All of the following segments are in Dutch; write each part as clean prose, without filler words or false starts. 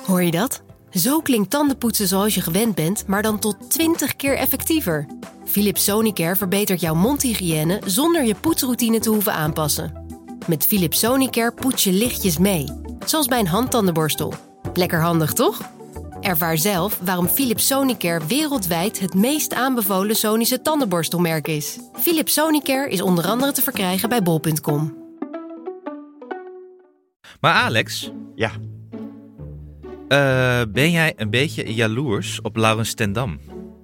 Hoor je dat? Zo klinkt tandenpoetsen zoals je gewend bent, maar dan tot 20 keer effectiever. Philips Sonicare verbetert jouw mondhygiëne zonder je poetsroutine te hoeven aanpassen. Met Philips Sonicare poets je lichtjes mee, zoals bij een handtandenborstel. Lekker handig, toch? Ervaar zelf waarom Philips Sonicare wereldwijd het meest aanbevolen Sonische tandenborstelmerk is. Philips Sonicare is onder andere te verkrijgen bij bol.com. Maar Alex... Ja. Ben jij een beetje jaloers op Laurens ten Dam?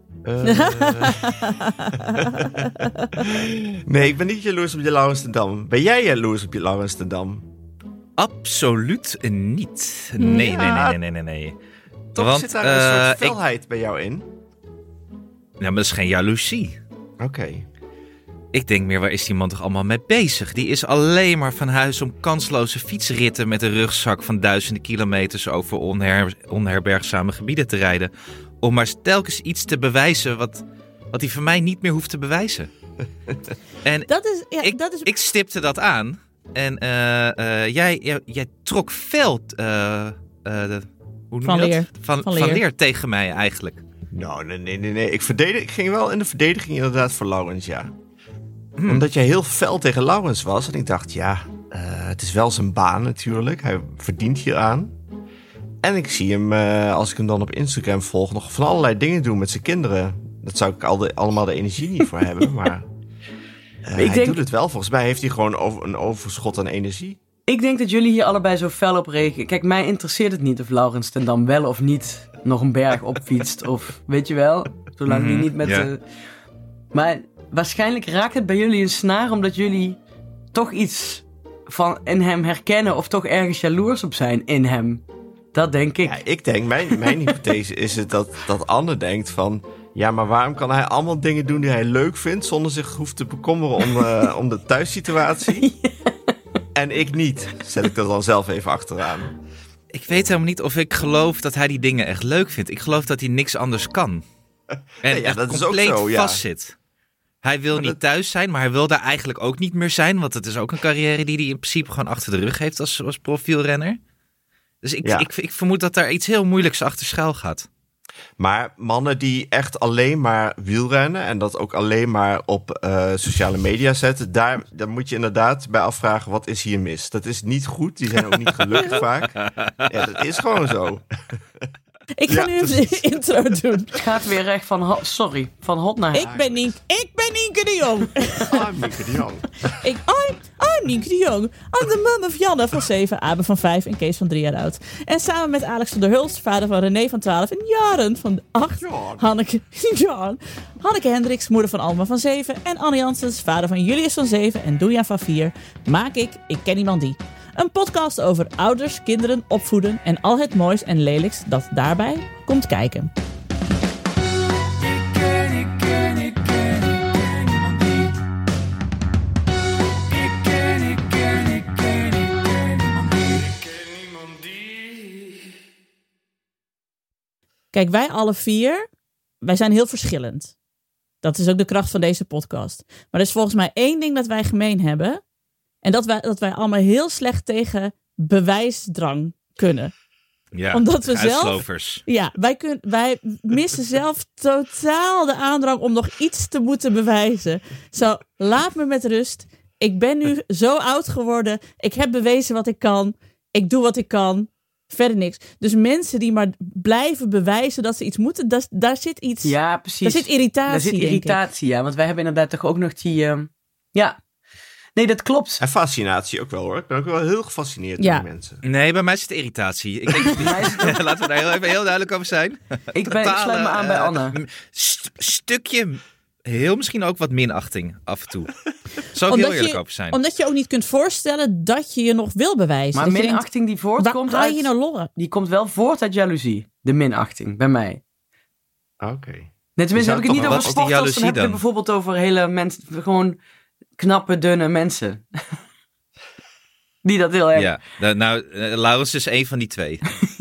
Nee, ik ben niet jaloers op je Laurens ten Dam. Ben jij jaloers op je Laurens ten Dam? Absoluut niet. Nee. Toch zit daar een soort felheid bij jou in? Ja, maar dat is geen jaloezie. Oké. Ik denk meer, waar is die man toch allemaal mee bezig? Die is alleen maar van huis om kansloze fietsritten met een rugzak van duizenden kilometers over onherbergzame gebieden te rijden. Om maar telkens iets te bewijzen wat hij van mij niet meer hoeft te bewijzen. En ik stipte dat aan. En jij trok fel van leer tegen mij eigenlijk. Nou, nee. Ik ging wel in de verdediging inderdaad voor Laurens, ja. Omdat jij heel fel tegen Laurens was. En ik dacht, het is wel zijn baan natuurlijk. Hij verdient hieraan. En ik zie hem, als ik hem dan op Instagram volg, nog van allerlei dingen doen met zijn kinderen. Dat zou ik allemaal de energie niet voor hebben. Maar hij doet het wel. Volgens mij heeft hij gewoon een overschot aan energie. Ik denk dat jullie hier allebei zo fel op reageren. Kijk, mij interesseert het niet of Laurens ten Dam wel of niet nog een berg opfietst. Of weet je wel, zolang hij niet met... Maar waarschijnlijk raakt het bij jullie een snaar omdat jullie toch iets van in hem herkennen of toch ergens jaloers op zijn in hem. Dat denk ik. Ja, ik denk, mijn hypothese is het dat Anne denkt van... Ja, maar waarom kan hij allemaal dingen doen die hij leuk vindt... zonder zich hoeft te bekommeren om de thuissituatie? Ja. En ik niet. Zet ik dat dan zelf even achteraan. Ik weet helemaal niet of ik geloof dat hij die dingen echt leuk vindt. Ik geloof dat hij niks anders kan. En dat compleet is ook zo, vastzit. Hij wil niet thuis zijn, maar hij wil daar eigenlijk ook niet meer zijn. Want het is ook een carrière die hij in principe gewoon achter de rug heeft als profielrenner. Dus ik vermoed dat daar iets heel moeilijks achter schuil gaat. Maar mannen die echt alleen maar wielrennen... en dat ook alleen maar op sociale media zetten... daar moet je inderdaad bij afvragen, wat is hier mis? Dat is niet goed, die zijn ook niet gelukkig vaak. Ja, dat is gewoon zo. Ik ga nu even de intro doen. Het gaat weer echt van hot naar Ik ben Nienke de Jong. I'm Nienke de Jong. I'm Nienke de Jong. I'm the mum of Janne van 7, Abe van 5 en Kees van 3 jaar oud. En samen met Alex van der Hulst, vader van René van 12 en Jaren van 8. Hanneke Hendricks, moeder van Alma van 7. En Anne Janssens, vader van Julius van 7 en Doenja van 4. Maak ik ken iemand die. Een podcast over ouders, kinderen, opvoeden en al het moois en lelijks dat daarbij komt kijken. Kijk, wij alle 4, wij zijn heel verschillend. Dat is ook de kracht van deze podcast. Maar er is volgens mij 1 ding dat wij gemeen hebben. En dat wij allemaal heel slecht tegen bewijsdrang kunnen. Ja, omdat we uitslovers. Wij missen zelf totaal de aandrang om nog iets te moeten bewijzen. Zo, laat me met rust. Ik ben nu zo oud geworden. Ik heb bewezen wat ik kan. Ik doe wat ik kan. Verder niks. Dus mensen die maar blijven bewijzen dat ze iets moeten, daar zit iets. Ja, precies. Daar zit irritatie. Ja. Want wij hebben inderdaad toch ook nog die... Nee, dat klopt. En fascinatie ook wel, hoor. Ik ben ook wel heel gefascineerd door mensen. Nee, bij mij zit irritatie. Laten we daar heel duidelijk over zijn. Ik sluit me aan bij Anne. Stukje, heel misschien ook wat minachting af en toe. Zou ik heel eerlijk over zijn. Omdat je ook niet kunt voorstellen dat je nog wil bewijzen. Maar minachting die voortkomt uit... je nou lollen? Die komt wel voort uit jaloezie. De minachting, bij mij. Oké. Net tenminste heb ik het niet over sporters. Dan heb ik het bijvoorbeeld over hele mensen... Gewoon knappe, dunne mensen. Die dat heel erg... Ja, Laurens is 1 van die 2.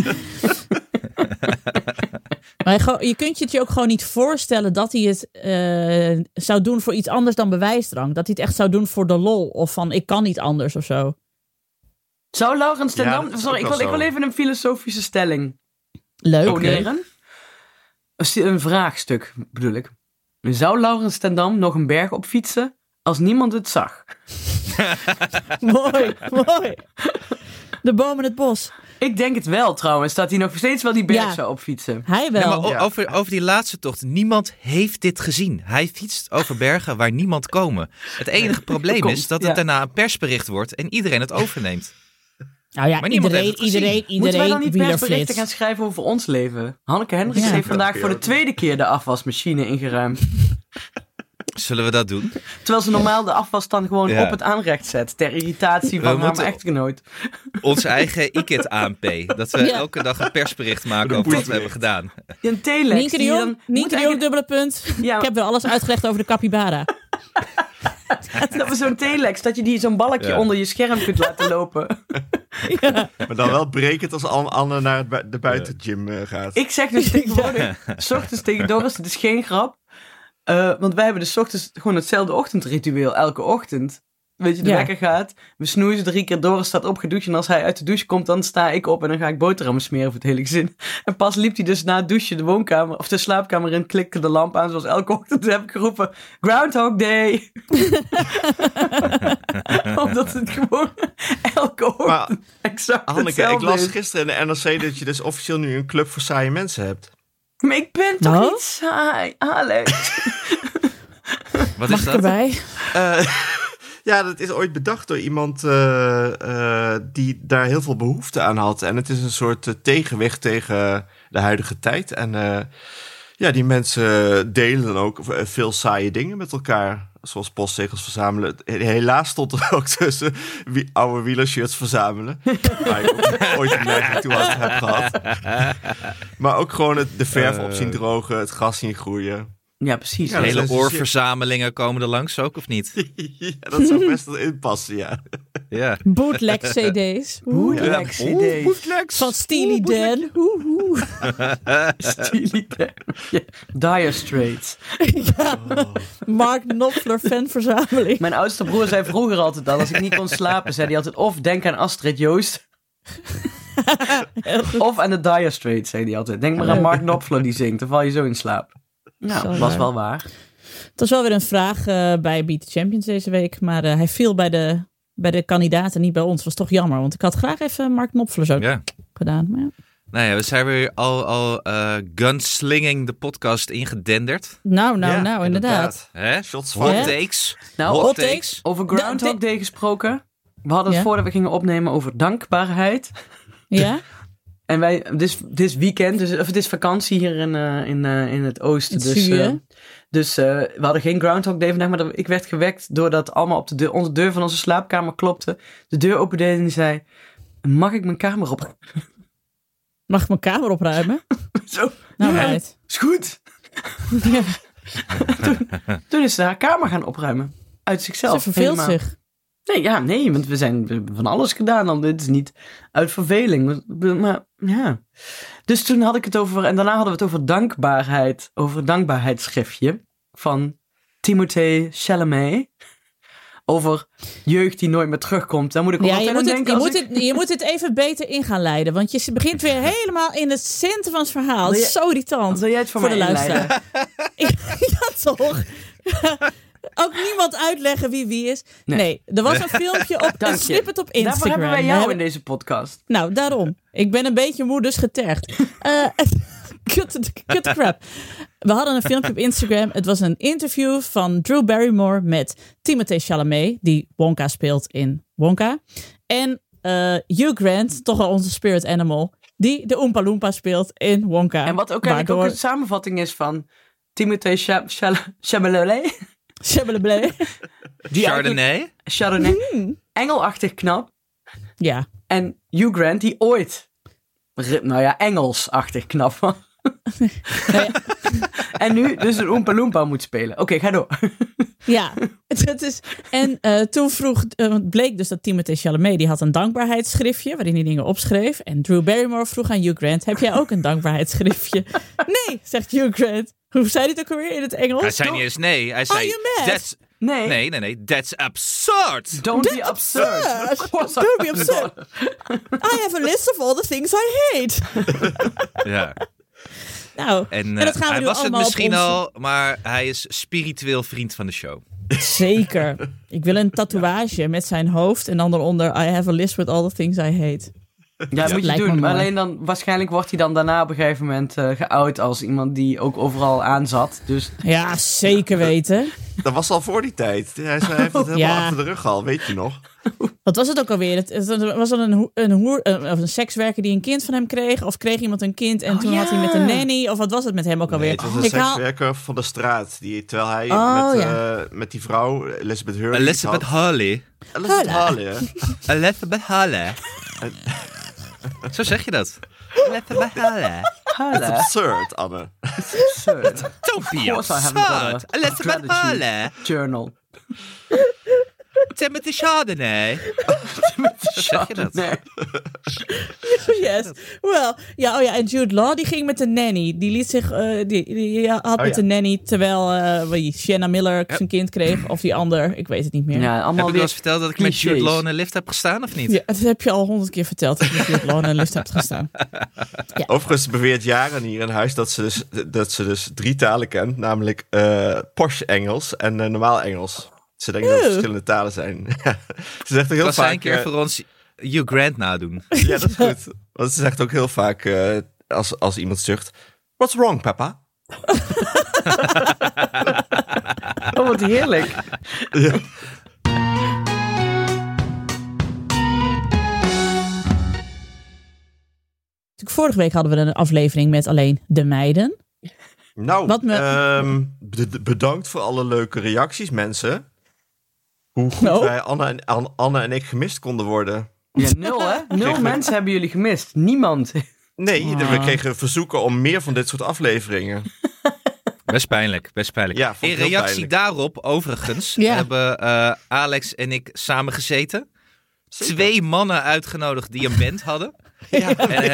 Maar je kunt je ook gewoon niet voorstellen dat hij het zou doen voor iets anders dan bewijsdrang. Dat hij het echt zou doen voor de lol. Of van, ik kan niet anders of zo. Zou Laurens ten Dam... Sorry, ik wil even een filosofische stelling Leuk. Doneren. Een vraagstuk bedoel ik. Zou Laurens ten Dam nog een berg op fietsen als niemand het zag? Mooi. De boom in het bos. Ik denk het wel trouwens, dat hij nog steeds wel die berg zou opfietsen. Hij wel. Ja, maar over die laatste tocht, niemand heeft dit gezien. Hij fietst over bergen waar niemand komen. Het enige probleem is dat het daarna een persbericht wordt en iedereen het overneemt. Nou ja, Maar niemand heeft het iedereen Moeten wij dan niet persberichten wielerflits. gaan schrijven over ons leven? Hanneke Hendricks Ja. heeft vandaag voor de tweede keer de afwasmachine ingeruimd. Zullen we dat doen? Terwijl ze normaal de afwas dan gewoon Ja. op het aanrecht zet. Ter irritatie van haar echtgenoot. Ons eigen IKIT ANP. Dat we elke dag een persbericht maken over wat we hebben gedaan. Een telex. Nienke de Jong, dubbele punt. Ja. Ik heb weer alles uitgelegd over de capybara. Dat we zo'n telex, dat je zo'n balkje onder je scherm kunt laten lopen. Maar dan wel brekend als Anne naar de buitengym gaat. Ik zeg dus tegenwoordig, 's ochtends tegen Doris, het is geen grap. Want wij hebben dus 's ochtends gewoon hetzelfde ochtendritueel elke ochtend. Weet je, de wekker gaat, we snoezen 3 keer, Doris staat opgedoucht en als hij uit de douche komt, dan sta ik op en dan ga ik boterhammen smeren voor het hele gezin. En pas liep hij dus na het douchen de woonkamer of de slaapkamer in, klikte de lamp aan zoals elke ochtend. Heb ik geroepen, Groundhog Day! Omdat het gewoon elke ochtend exact Hanneke, hetzelfde ik las is. gisteren in de NRC dat je dus officieel nu een club voor saaie mensen hebt. Maar ik ben toch niet saai, Alex? Wat Mag is ik dat? erbij? Ja, dat is ooit bedacht door iemand die daar heel veel behoefte aan had. En het is een soort tegenwicht tegen de huidige tijd. En die mensen delen dan ook veel saaie dingen met elkaar. Zoals postzegels verzamelen. Helaas stond er ook tussen oude wielershirts verzamelen. Waar ik ook ooit een neiging toe heb gehad. Maar ook gewoon de verf op zien drogen, het gras zien groeien. Ja, precies. Ja, Hele dat is- oorverzamelingen komen er langs ook, of niet? Ja, dat zou best wel inpassen, ja. Ja. Bootleg CD's. Bootleg CD's. Van Steely Dan. Steely Dan. Ja. Dire Straits. Mark Knopfler fanverzameling. Mijn oudste broer zei vroeger altijd al, als ik niet kon slapen, zei hij altijd of denk aan Astrid Joost. Of aan de Dire Straits, zei hij altijd. Denk maar aan Mark Knopfler die zingt, dan val je zo in slaap. Nou, Zo was waar. wel waar. Het was wel weer een vraag bij Beat the Champions deze week. Maar hij viel bij de kandidaten, niet bij ons. Was toch jammer, want ik had graag even Mark Knopfler zo gedaan. Maar ja. Nou ja, we zijn weer al gunslinging de podcast ingedenderd. Nou, inderdaad. Hè? Shots Hot Ja. takes. Nou, Hot hot takes. takes. over Groundhog Day gesproken. We hadden het voordat we gingen opnemen over dankbaarheid. Ja? En wij, dit is weekend, of het is vakantie hier in het oosten. Het zuiden. Dus we hadden geen Groundhog Day vandaag, maar ik werd gewekt doordat allemaal op onze deur van onze slaapkamer klopte. De deur opende en die zei, mag ik mijn kamer op? Mag ik mijn kamer opruimen? Zo, Nou, ja, meid. is goed. Ja, Toen is ze haar kamer gaan opruimen. Uit zichzelf. ze verveelt helemaal. zich. Nee, want we hebben van alles gedaan. Dan, dit is niet uit verveling. Maar ja. Dus toen had ik het over, en daarna hadden we het over dankbaarheid. Over een dankbaarheidsschriftje van Timothée Chalamet. Over jeugd die nooit meer terugkomt. Daar moet ik ook altijd aan denken. Je moet het even beter in gaan leiden. Want je begint weer helemaal in het centrum van het verhaal. Het is zo irritant. Wil jij het voor de mij luisteraar. Ja, toch? Ook niemand uitleggen wie is. Nee, er was een filmpje op, Dank een je. snippet op Instagram. Daarvoor hebben wij jou in deze podcast. Nou, daarom. Ik ben een beetje moe, dus getergd. Kut crap. We hadden een filmpje op Instagram. Het was een interview van Drew Barrymore met Timothée Chalamet, die Wonka speelt in Wonka. En Hugh Grant, toch wel onze spirit animal, die de Oompa Loompa speelt in Wonka. En wat ook eigenlijk ook een samenvatting is van Timothée Chalamet. Chalamet. Chardonnay. Engelachtig knap. Ja. En Hugh Grant, die ooit, Engelsachtig knap was. En nu dus een Oompa Loompa moet spelen. Oké, ga door. Ja, het is. En toen bleek dus dat Timothée Chalamet, die had een dankbaarheidsschriftje waarin hij dingen opschreef. En Drew Barrymore vroeg aan Hugh Grant, heb jij ook een dankbaarheidsschriftje? Nee, zegt Hugh Grant. Hoe zei hij het ook alweer in het Engels? Hij zei niet eens nee. Hij zei, you mad? Nee. That's absurd. Don't be absurd. Don't be absurd. I have a list of all the things I hate. Ja. Nou, En dat gaan we hij nu was het allemaal misschien op ons... al, maar hij is spiritueel vriend van de show. Zeker. Ik wil een tatoeage met zijn hoofd en dan eronder I have a list with all the things I hate. Ja, moet je lijkt me doen. Maar mooi. alleen dan, waarschijnlijk wordt hij dan daarna op een gegeven moment geout als iemand die ook overal aan zat. Dus Ja, zeker weten. Dat was al voor die tijd. Hij heeft het helemaal Ja. achter de rug al, weet je nog? Wat was het ook alweer? Het was dan een sekswerker die een kind van hem kreeg? Of kreeg iemand een kind en toen had hij met een nanny? Of wat was het met hem ook alweer? Nee, het was een sekswerker van de straat. Terwijl hij met die vrouw, Elizabeth Hurley... Elizabeth Hurley. Elizabeth Hurley. Zo zeg je dat. Elizabeth Hurley. Het is absurd, Anne. absurd. Don't be course I haven't got absurd. a Elizabeth strategy Hurley. Journal. Timothy Chardonnay. Zo zeg je dat. Nee. Yes. Well, ja, en Jude Law die ging met de nanny. Die liet zich, die had met de nanny terwijl Sienna Miller zijn kind kreeg. Of die ander, ik weet het niet meer. Ja, Heb allemaal ik wel eens verteld dat ik met Jude clichés. Law in een lift heb gestaan of niet? Ja, dat heb je al 100 keer verteld dat je met Jude Law in een lift hebt gestaan. Overigens beweert Jaren hier in huis dat ze dus 3 talen kent. Namelijk posh Engels en normaal Engels. Ze denken dat het verschillende talen zijn. Ze zegt ook heel Kan zij vaak... een keer voor ons Hugh Grant nadoen? Ja, dat is goed. Want ze zegt ook heel vaak als iemand zucht... What's wrong, papa? Oh, wat heerlijk. Ja. Vorige week hadden we een aflevering met alleen de meiden. Nou, Wat bedankt voor alle leuke reacties, mensen. Hoe goed wij Anne en ik gemist konden worden. Ja, 0 hè? 0 mensen hebben jullie gemist. Niemand. Nee, we kregen verzoeken om meer van dit soort afleveringen. Best pijnlijk. Ja, vond In ik heel reactie pijnlijk. daarop, overigens, Ja. hebben Alex en ik samen gezeten. Zeker. 2 mannen uitgenodigd die een band hadden. Ja, En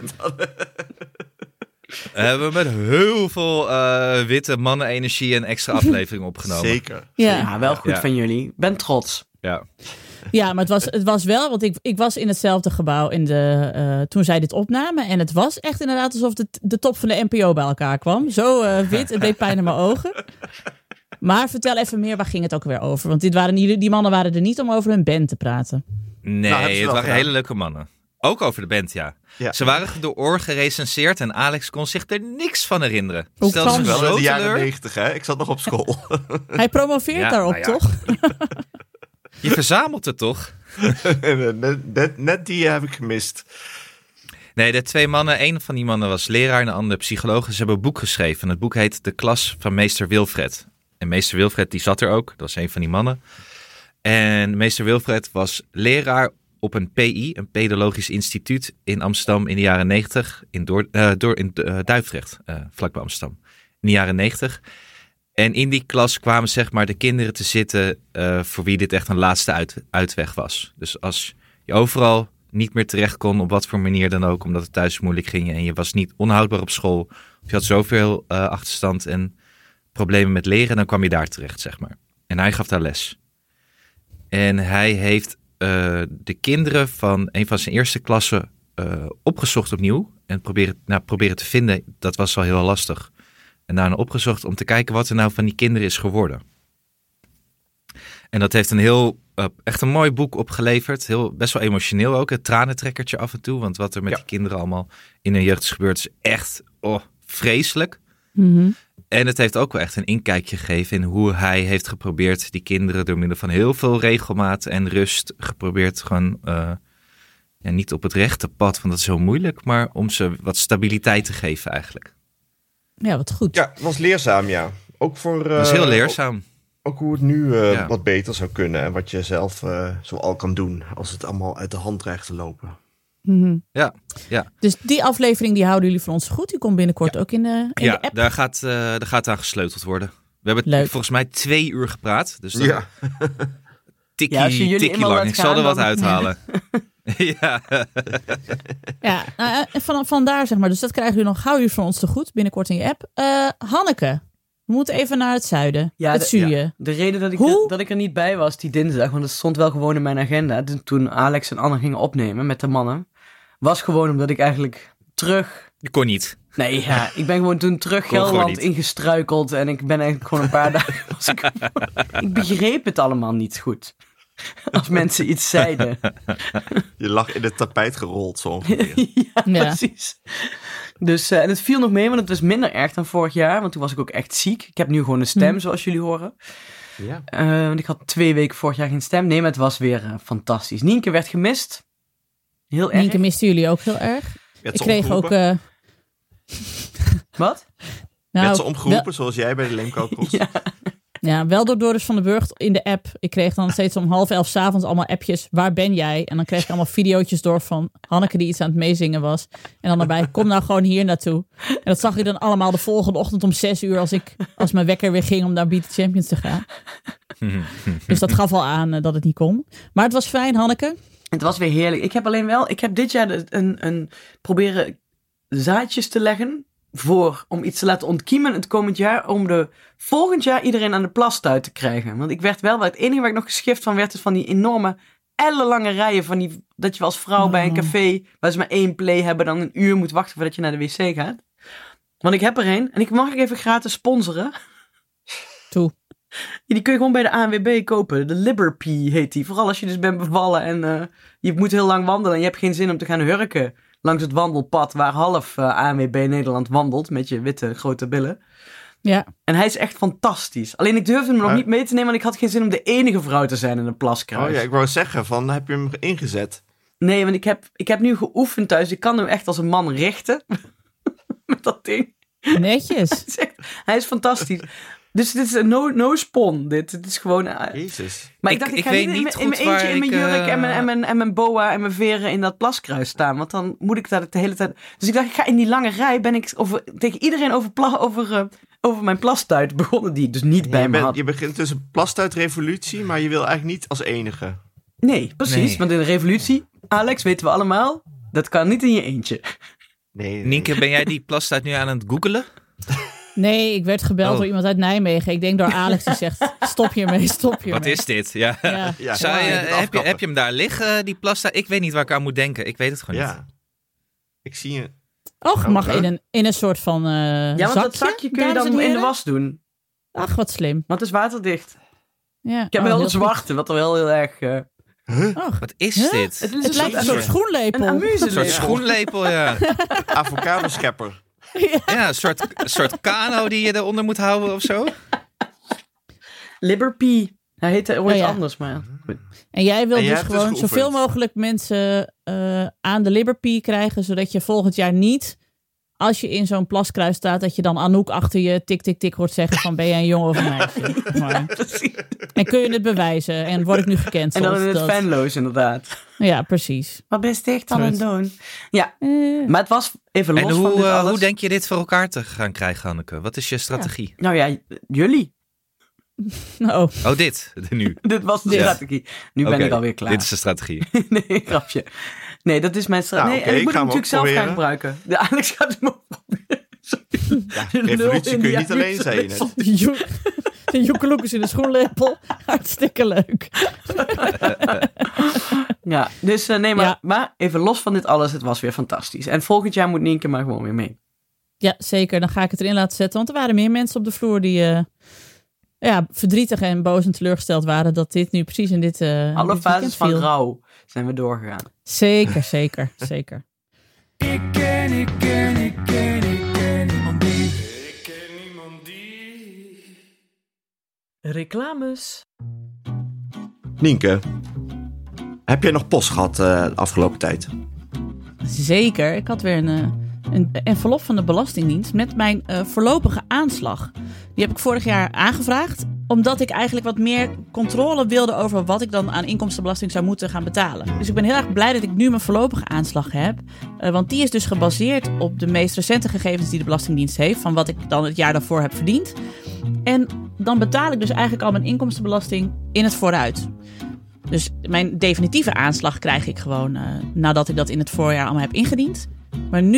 hebben we met heel veel witte mannenenergie een extra aflevering opgenomen. zeker. Ja, wel goed Ja. van jullie. Ben trots. Ja. Ja, maar het was wel, want ik was in hetzelfde gebouw toen zij dit opnamen. En het was echt inderdaad alsof de top van de NPO bij elkaar kwam. Zo wit, het deed pijn in mijn ogen. Maar vertel even meer, waar ging het ook weer over? Want die mannen waren er niet om over hun band te praten. Nee, hebben ze het wel waren gedaan. hele leuke mannen. Ook over de band, ja. Ja. Ze waren door Oor gerecenseerd en Alex kon zich er niks van herinneren. Hoe Stelde kan ze dat? Wel in zo de jaren teleur. 90, hè? Ik zat nog op school. Hij promoveert Ja, daarop, nou ja. toch? Je verzamelt het toch? Net die heb ik gemist. Nee, de 2 mannen, een van die mannen was leraar en de andere psycholoog. Ze hebben een boek geschreven. Het boek heet De Klas van Meester Wilfred. En meester Wilfred die zat er ook, dat was een van die mannen. En meester Wilfred was leraar op een PI, een pedologisch instituut in Amsterdam in de jaren 90. In Duivendrecht, vlakbij Amsterdam. In de jaren 90. En in die klas kwamen zeg maar de kinderen te zitten voor wie dit echt een laatste uitweg was. Dus als je overal niet meer terecht kon, op wat voor manier dan ook, omdat het thuis moeilijk ging en je was niet onhoudbaar op school, of je had zoveel achterstand en problemen met leren, dan kwam je daar terecht, zeg maar. En hij gaf daar les. En hij heeft de kinderen van een van zijn eerste klassen opgezocht opnieuw en proberen te vinden. Dat was al heel lastig. En daarna opgezocht om te kijken wat er nou van die kinderen is geworden. En dat heeft echt een mooi boek opgeleverd. Best wel emotioneel ook. Het tranentrekkertje af en toe. Want wat er met die kinderen allemaal in hun jeugd is gebeurd is echt vreselijk. Mm-hmm. En het heeft ook wel echt een inkijkje gegeven in hoe hij heeft geprobeerd die kinderen door middel van heel veel regelmaat en rust geprobeerd gewoon niet op het rechte pad, want dat is heel moeilijk, maar om ze wat stabiliteit te geven eigenlijk. Ja, wat goed. Ja, het was leerzaam, ja. Ook voor... Dat is heel leerzaam. Ook hoe het nu wat beter zou kunnen en wat je zelf zo al kan doen als het allemaal uit de hand dreigt te lopen. Mm-hmm. Ja. Dus die aflevering die houden jullie voor ons goed. Die komt binnenkort ook in de app. Daar gaat aan gesleuteld worden. We hebben volgens mij 2 uur gepraat. Dus dan Ja. tikkie lang. Ik zal er wat uithalen. Ja. Ja, vandaar zeg maar. Dus dat krijgen jullie nog gauw van ons te goed. Binnenkort in je app. Hanneke, We moeten even naar het zuiden. Ja, het zuiden. De reden dat ik er niet bij was die dinsdag, want het stond wel gewoon in mijn agenda. Toen Alex en Anne gingen opnemen met de mannen, was gewoon omdat ik eigenlijk terug... Je kon niet. Nee, ja, ik ben gewoon toen terug Gelderland ingestruikeld en ik ben eigenlijk gewoon een paar dagen... Ik begreep het allemaal niet goed. Als mensen iets zeiden. Je lag in het tapijt gerold zo ongeveer. Ja, precies. Dus, en het viel nog mee, want het was minder erg dan vorig jaar. Want toen was ik ook echt ziek. Ik heb nu gewoon een stem, zoals jullie horen. Ja. Want ik had 2 weken vorig jaar geen stem. Nee, maar het was weer fantastisch. Nienke werd gemist. Heel erg. Nienke misten jullie ook heel erg. Ik kreeg ook... Wat? Werd ze omgeroepen, zoals jij bij de Leemkookkost? Ja, wel door Doris van den Burg in de app. Ik kreeg dan steeds om 10:30 s'avonds allemaal appjes. Waar ben jij? En dan kreeg ik allemaal videootjes door van Hanneke die iets aan het meezingen was. En dan erbij, kom nou gewoon hier naartoe. En dat zag ik dan allemaal de volgende ochtend om 6:00 als mijn wekker weer ging om naar Beat the Champions te gaan. Dus dat gaf al aan dat het niet kon. Maar het was fijn, Hanneke. Het was weer heerlijk. Ik heb dit jaar een proberen zaadjes te leggen om iets te laten ontkiemen het komend jaar, om volgend jaar iedereen aan de plastuit te krijgen. Want ik werd wel, het enige waar ik nog geschift van werd, is van die enorme, ellenlange rijen van dat je als vrouw bij een café, waar ze maar 1 play hebben, dan 1 uur moet wachten voordat je naar de wc gaat. Want ik heb er een en ik mag even gratis sponsoren. Toe. Ja, die kun je gewoon bij de ANWB kopen. De Liberpie heet die. Vooral als je dus bent bevallen en je moet heel lang wandelen en je hebt geen zin om te gaan hurken langs het wandelpad waar half ANWB Nederland wandelt met je witte grote billen. Ja. En hij is echt fantastisch. Alleen ik durfde hem nog niet mee te nemen, want ik had geen zin om de enige vrouw te zijn in een plaskruis. Oh ja, ik wou zeggen, heb je hem ingezet? Nee, want ik heb nu geoefend thuis. Ik kan hem echt als een man richten. Met dat ding. Netjes. Hij is fantastisch. Dus dit is een no-spon. Dit is gewoon... Jezus. Maar ik dacht, ik ga niet in mijn eentje in mijn jurk en mijn boa en mijn veren in dat plaskruis staan. Want dan moet ik daar de hele tijd... Dus ik dacht, ik ga in die lange rij, ben ik tegen iedereen over mijn plastuit begonnen, die ik dus niet bij me had. Je begint dus een plastuitrevolutie, maar je wil eigenlijk niet als enige. Nee, precies. Nee. Want in de revolutie, Alex, weten we allemaal, dat kan niet in je eentje. Nee. Nienke, ben jij die plastuit nu aan het googelen? Nee, ik werd gebeld door iemand uit Nijmegen. Ik denk door Alex die zegt, stop hiermee. Wat is dit? Ja. Heb je hem daar liggen, die plastuit? Ik weet niet waar ik aan moet denken. Ik weet het gewoon niet. Ik zie je. Och, mag in een soort van ja, want dat zakje kun je dan in de was doen. Ach, wat slim. Want het is waterdicht. Ja. Ik heb wel een zwarte, wat er wel heel erg... Wat is dit? Het lijkt een soort schoenlepel. Een soort schoenlepel, ja. Avocado-schepper. Ja, een soort kano die je eronder moet houden of zo. Liberpie. Hij heette ooit anders, maar goed. En jij wilt dus gewoon zoveel mogelijk mensen aan de Liberpie krijgen, zodat je volgend jaar niet, als je in zo'n plaskruis staat, dat je dan Anouk achter je tik, tik, tik hoort zeggen van ben jij een jongen of een meisje. Ja, precies. En kun je het bewijzen en word ik nu gekend. En dan in het fanloos inderdaad. Ja, precies. Wat ben je echt aan het doen? Ja, maar het was even los van dit alles. Hoe denk je dit voor elkaar te gaan krijgen, Hanneke? Wat is je strategie? Ja. Nou ja, jullie. Oh, dit nu. Dit was de strategie. Nu ben ik alweer klaar. Dit is de strategie. Nee, grapje. Nee, dat is mijn strategie. Nee, en ik moet hem natuurlijk zelf gaan gebruiken. De Alex gaat hem ook proberen. Ja, revolutie kun je niet alleen zijn. De joekeloekers in de schoenlepel. Hartstikke leuk. Ja, dus maar even los van dit alles. Het was weer fantastisch. En volgend jaar moet Nienke maar gewoon weer mee. Ja, zeker. Dan ga ik het erin laten zetten. Want er waren meer mensen op de vloer die... verdrietig en boos en teleurgesteld waren dat dit nu precies in dit alle fases van rouw zijn we doorgegaan. Zeker, zeker, zeker. Ik ken niemand die. Reclames. Nienke, heb jij nog post gehad de afgelopen tijd? Zeker. Ik had weer een envelop van de Belastingdienst met mijn voorlopige aanslag. Die heb ik vorig jaar aangevraagd, omdat ik eigenlijk wat meer controle wilde over wat ik dan aan inkomstenbelasting zou moeten gaan betalen. Dus ik ben heel erg blij dat ik nu mijn voorlopige aanslag heb. Want die is dus gebaseerd op de meest recente gegevens die de Belastingdienst heeft, van wat ik dan het jaar daarvoor heb verdiend. En dan betaal ik dus eigenlijk al mijn inkomstenbelasting in het vooruit. Dus mijn definitieve aanslag krijg ik gewoon nadat ik dat in het voorjaar allemaal heb ingediend. Maar nu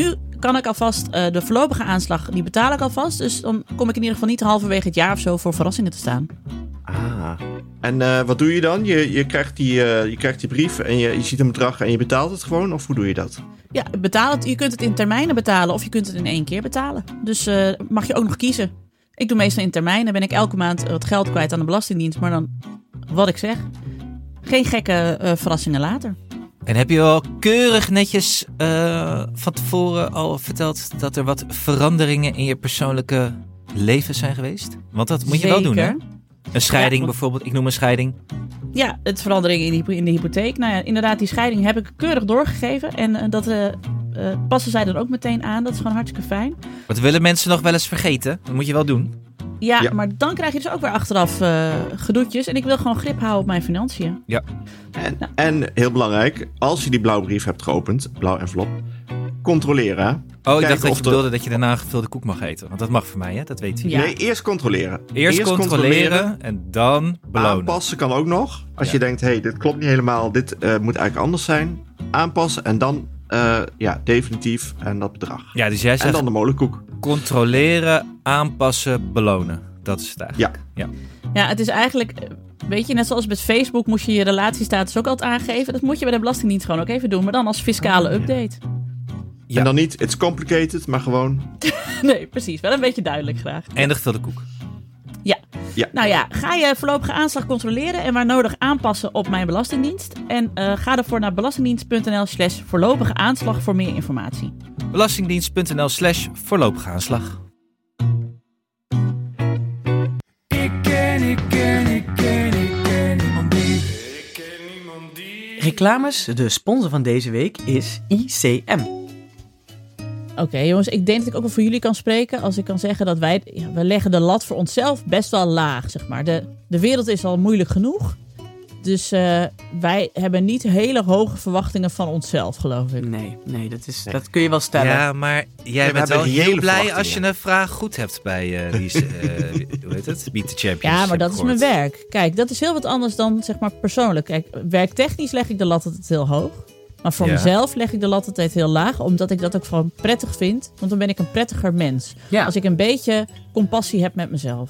kan ik alvast de voorlopige aanslag, die betaal ik alvast. Dus dan kom ik in ieder geval niet halverwege het jaar of zo voor verrassingen te staan. Ah. En wat doe je dan? Je krijgt die brief en je ziet een bedrag en je betaalt het gewoon? Of hoe doe je dat? Ja, betaal het. Je kunt het in termijnen betalen of je kunt het in 1 keer betalen. Dus mag je ook nog kiezen. Ik doe meestal in termijnen. Ben ik elke maand wat geld kwijt aan de Belastingdienst. Maar dan, wat ik zeg, geen gekke verrassingen later. En heb je al keurig netjes van tevoren al verteld dat er wat veranderingen in je persoonlijke leven zijn geweest? Want dat moet je wel doen, hè? Een scheiding bijvoorbeeld, ik noem een scheiding. Ja, het verandering in de hypotheek. Nou ja, inderdaad, die scheiding heb ik keurig doorgegeven. En dat passen zij dan ook meteen aan. Dat is gewoon hartstikke fijn. Wat willen mensen nog wel eens vergeten? Dat moet je wel doen. Ja, maar dan krijg je dus ook weer achteraf gedoetjes. En ik wil gewoon grip houden op mijn financiën. Ja. En heel belangrijk, als je die blauwe brief hebt geopend, blauw envelop, controleren. Oh, ik dacht dat je bedoelde dat je daarna een gevulde koek mag eten. Want dat mag voor mij, hè? Dat weet je. Ja. Nee, eerst controleren. Eerst controleren en dan belonen. Aanpassen kan ook nog. Als je denkt, dit klopt niet helemaal, dit moet eigenlijk anders zijn. Aanpassen en dan definitief en dat bedrag. Ja, dus jij zegt en dan de molenkoek. Controleren, aanpassen, belonen. Dat is het eigenlijk. Ja, het is eigenlijk, weet je, net zoals met Facebook moest je je relatiestatus ook altijd aangeven. Dat moet je bij de Belastingdienst gewoon ook even doen, maar dan als fiscale update. Ja. En dan niet, it's complicated, maar gewoon... Nee, precies. Wel een beetje duidelijk graag. En de gevulde koek. Ja. Ja. Nou ja, ga je voorlopige aanslag controleren en waar nodig aanpassen op mijn Belastingdienst. En ga ervoor naar belastingdienst.nl/voorlopige aanslag voor meer informatie. Belastingdienst.nl/voorlopige aanslag. Ik ken niemand die. Reclames, de sponsor van deze week is ICM. Oké, jongens, ik denk dat ik ook wel voor jullie kan spreken als ik kan zeggen dat we leggen de lat voor onszelf best wel laag, zeg maar. De wereld is al moeilijk genoeg. Dus wij hebben niet hele hoge verwachtingen van onszelf, geloof ik. Nee, dat kun je wel stellen. Ja, maar jij bent wel heel blij verwachtingen. als je een vraag goed hebt bij hoe heet het? Beat the Champions. Ja, maar dat is mijn werk. Kijk, dat is heel wat anders dan, zeg maar, persoonlijk. Kijk, werktechnisch leg ik de lat altijd heel hoog. Maar voor mezelf leg ik de lat altijd heel laag, omdat ik dat ook gewoon prettig vind. Want dan ben ik een prettiger mens. Ja. Als ik een beetje compassie heb met mezelf.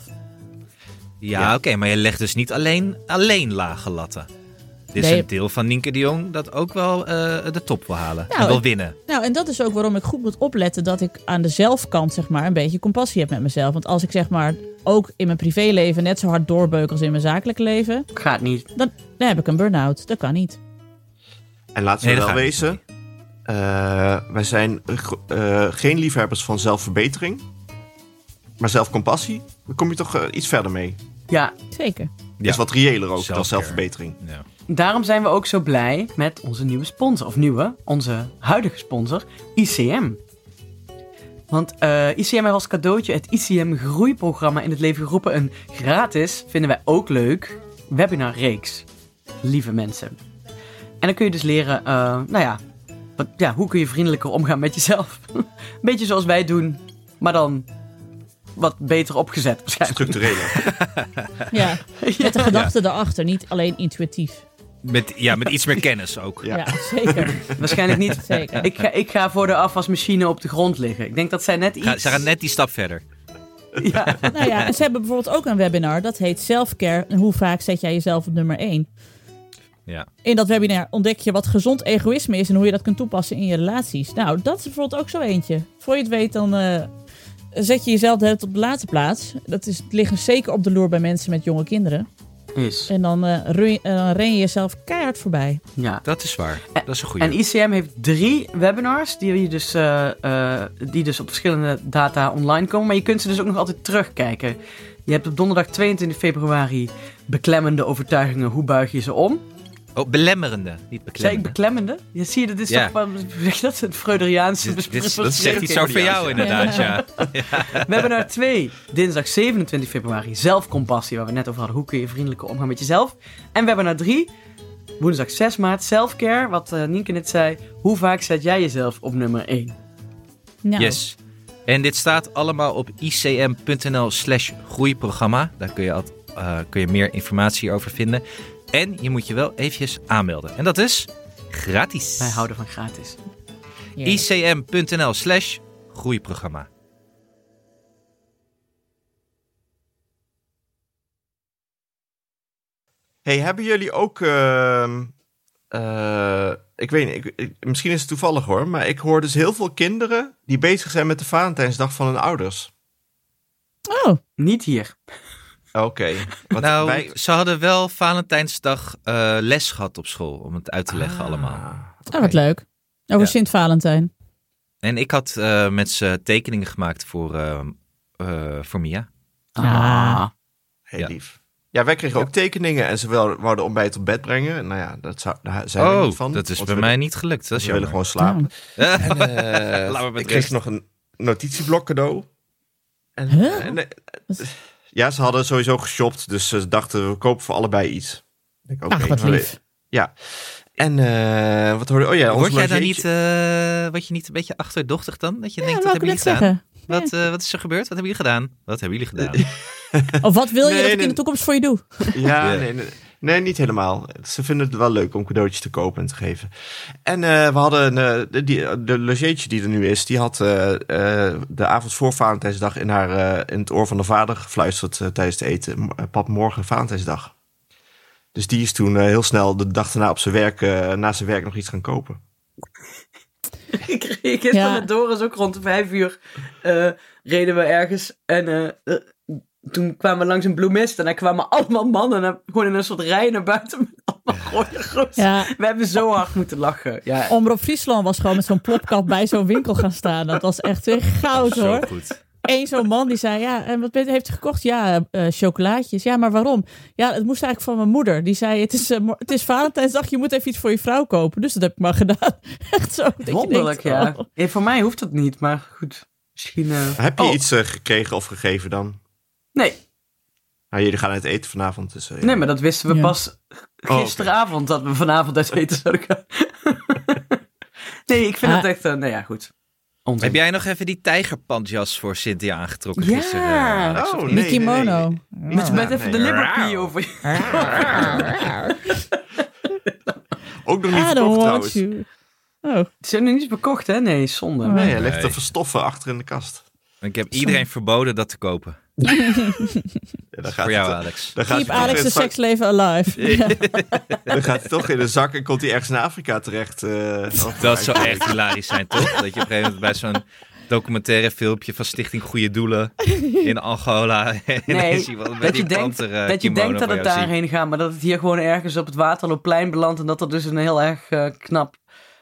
Ja, oké, maar je legt dus niet alleen lage latten. Dit is een deel van Nienke de Jong dat ook wel de top wil halen en wil winnen. Nou, en dat is ook waarom ik goed moet opletten dat ik aan de zelfkant, zeg maar, een beetje compassie heb met mezelf. Want als ik, zeg maar, ook in mijn privéleven net zo hard doorbeuk als in mijn zakelijke leven, Gaat niet. dan heb ik een burn-out. Dat kan niet. En laten we wel wezen, wij zijn geen liefhebbers van zelfverbetering. Maar zelfcompassie, daar kom je toch iets verder mee. Ja, Zeker. Dat is wat reëler ook dan zelfverbetering. Ja. daarom zijn we ook zo blij met onze nieuwe sponsor. Of onze huidige sponsor, ICM. Want ICM heeft als cadeautje het ICM groeiprogramma in het leven geroepen. Een gratis, vinden wij ook leuk, webinarreeks. Lieve mensen. En dan kun je dus leren, hoe kun je vriendelijker omgaan met jezelf. Een beetje zoals wij doen, maar dan wat beter opgezet waarschijnlijk. Structureler. Ja, met de gedachte erachter, niet alleen intuïtief. Met iets meer kennis ook. Ja, zeker. Waarschijnlijk niet. Zeker. Ik ga voor de afwasmachine op de grond liggen. Ik denk dat zij net iets... Ze gaan net die stap verder. Ja. Nou ja, en ze hebben bijvoorbeeld ook een webinar, dat heet Selfcare. En hoe vaak zet jij jezelf op nummer 1? Ja. In dat webinar ontdek je wat gezond egoïsme is en hoe je dat kunt toepassen in je relaties. Nou, dat is bijvoorbeeld ook zo eentje. Voor je het weet, dan zet je jezelf de hele tijd op de laatste plaats. Dat ligt zeker op de loer bij mensen met jonge kinderen. Is. En dan ren je jezelf keihard voorbij. Ja. Dat is waar. Dat is een goede. En ICM heeft 3 webinars die dus op verschillende data online komen. Maar je kunt ze dus ook nog altijd terugkijken. Je hebt op donderdag 22 februari beklemmende overtuigingen. Hoe buig je ze om? Oh, belemmerende, niet Zei beklemmende. ik beklemmende? Je ziet, dat is toch van, zeg je dat? Het Freuderiaanse Dat zegt iets over jou inderdaad, ja. Webinar 2, dinsdag 27 februari, zelfcompassie, waar we net over hadden. Hoe kun je vriendelijker omgaan met jezelf? En webinar 3, woensdag 6 maart, selfcare, wat Nienke net zei. Hoe vaak zet jij jezelf op nummer 1? Nou, Yes. En dit staat allemaal op icm.nl/groeiprogramma. Daar kun je meer informatie over vinden. En je moet je wel eventjes aanmelden. En dat is gratis. Wij houden van gratis. yes. icm.nl/groeiprogramma. groeiprogramma. Hey, hebben jullie ook... ik weet niet, misschien is het toevallig hoor, maar ik hoor dus heel veel kinderen die bezig zijn met de Valentijnsdag van hun ouders. Oh, Niet hier. Oké. Want Nou, ze hadden wel Valentijnsdag les gehad op school, om het uit te leggen allemaal. oké. wat leuk. Over Ja. Sint Valentijn. En ik had met ze tekeningen gemaakt voor Mia. Ah. Heel Ja. lief. Ja, wij kregen ook tekeningen en ze wouden ontbijt op bed brengen. Nou ja, daar zijn we niet van. Dat is want bij we mij niet gelukt. Dat is We willen jammer. gewoon slapen. Oh. En, Laten we met ik kreeg rust. nog een notitieblok cadeau. En, Huh? ja, ze hadden sowieso geshopt, dus ze dachten we kopen voor allebei iets. Ik denk, oké, Ach, wat maar- lief. Ja. En wat hoorde? Oh ja, ons Word jij dan logeetje- word je niet een beetje achterdochtig dan? Dat je Ja, denkt, wou wat ik hebben net jullie gedaan? zeggen. Wat is er gebeurd? Wat hebben jullie gedaan? Wat hebben jullie gedaan? Of wat wil je Nee, dat ik in nee. de toekomst voor je doe? Ja, Ja. nee, niet helemaal. Ze vinden het wel leuk om cadeautjes te kopen en te geven. En we hadden de logeetje die er nu is, die had de avond voor Valentijnsdag in het oor van de vader gefluisterd tijdens het eten. Pap, morgen Valentijnsdag. Dus die is toen heel snel de dag daarna op zijn werk, na zijn werk nog iets gaan kopen. Ik reed gisteren Ja. met Doris ook rond de 5:00 reden we ergens. En toen kwamen we langs een bloemist. En daar kwamen allemaal mannen gewoon in een soort rij naar buiten met allemaal rode roos. Ja. We hebben zo hard moeten lachen. Ja, Omroep Friesland was gewoon met zo'n plopkap bij zo'n winkel gaan staan. Dat was echt weer goud Zo hoor. goed. Eén zo'n man die zei, ja, en wat heeft u gekocht? Ja, chocolaatjes. Ja, maar waarom? Ja, het moest eigenlijk van mijn moeder. Die zei, het is Valentijnsdag, je moet even iets voor je vrouw kopen. Dus dat heb ik maar gedaan. Echt zo. Dat je wonderlijk, denkt, ja. oh. Voor mij hoeft dat niet, maar goed. Misschien... Heb je Oh, iets gekregen of gegeven dan? Nee, Nou, jullie gaan uit eten vanavond. Dus, ja. nee, maar dat wisten we Ja. pas oké. gisteravond. Dat we vanavond uit eten zouden gaan. Nee, ik vind Ah. het echt... nou ja, goed. Onzin. Heb jij nog even die tijgerpandjas voor Cynthia aangetrokken Ja. gisteren? Alex? Oh, Of nee, niet? Die kimono. Met Ja, even nee. de Liverpool over. Ook nog niet I don't verkocht want trouwens. you. Oh, Ze zijn nog niet bekocht, hè? Nee, zonde. Nee, hij ligt Nee. te verstoffen achter in de kast. Ik heb iedereen verboden dat te kopen. Ja, dan gaat Voor jou, het, Alex. dan gaat keep hij toch Alex in de de zak- seksleven alive. Ja. Dan gaat hij toch in de zak en komt hij ergens in Afrika terecht. Dat zou echt hilarisch zijn, toch? Dat je op een gegeven moment bij zo'n documentaire filmpje van Stichting Goede Doelen in Angola ineens iemand met dat die je denkt panter, dat, je kimono denkt dat voor het jou ziet. daarheen gaat, maar dat het hier gewoon ergens op het Waterloopplein belandt en dat er dus een heel erg knap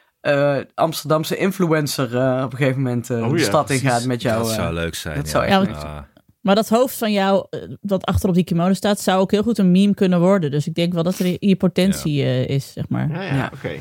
Amsterdamse influencer op een gegeven moment Oh de ja, stad in precies. gaat met jou. Dat zou leuk zijn. dat ja. zou echt leuk Ah. Maar dat hoofd van jou, dat achter op die kimono staat, zou ook heel goed een meme kunnen worden. Dus ik denk wel dat er hier potentie is, zeg maar. Ja, Ja. oké.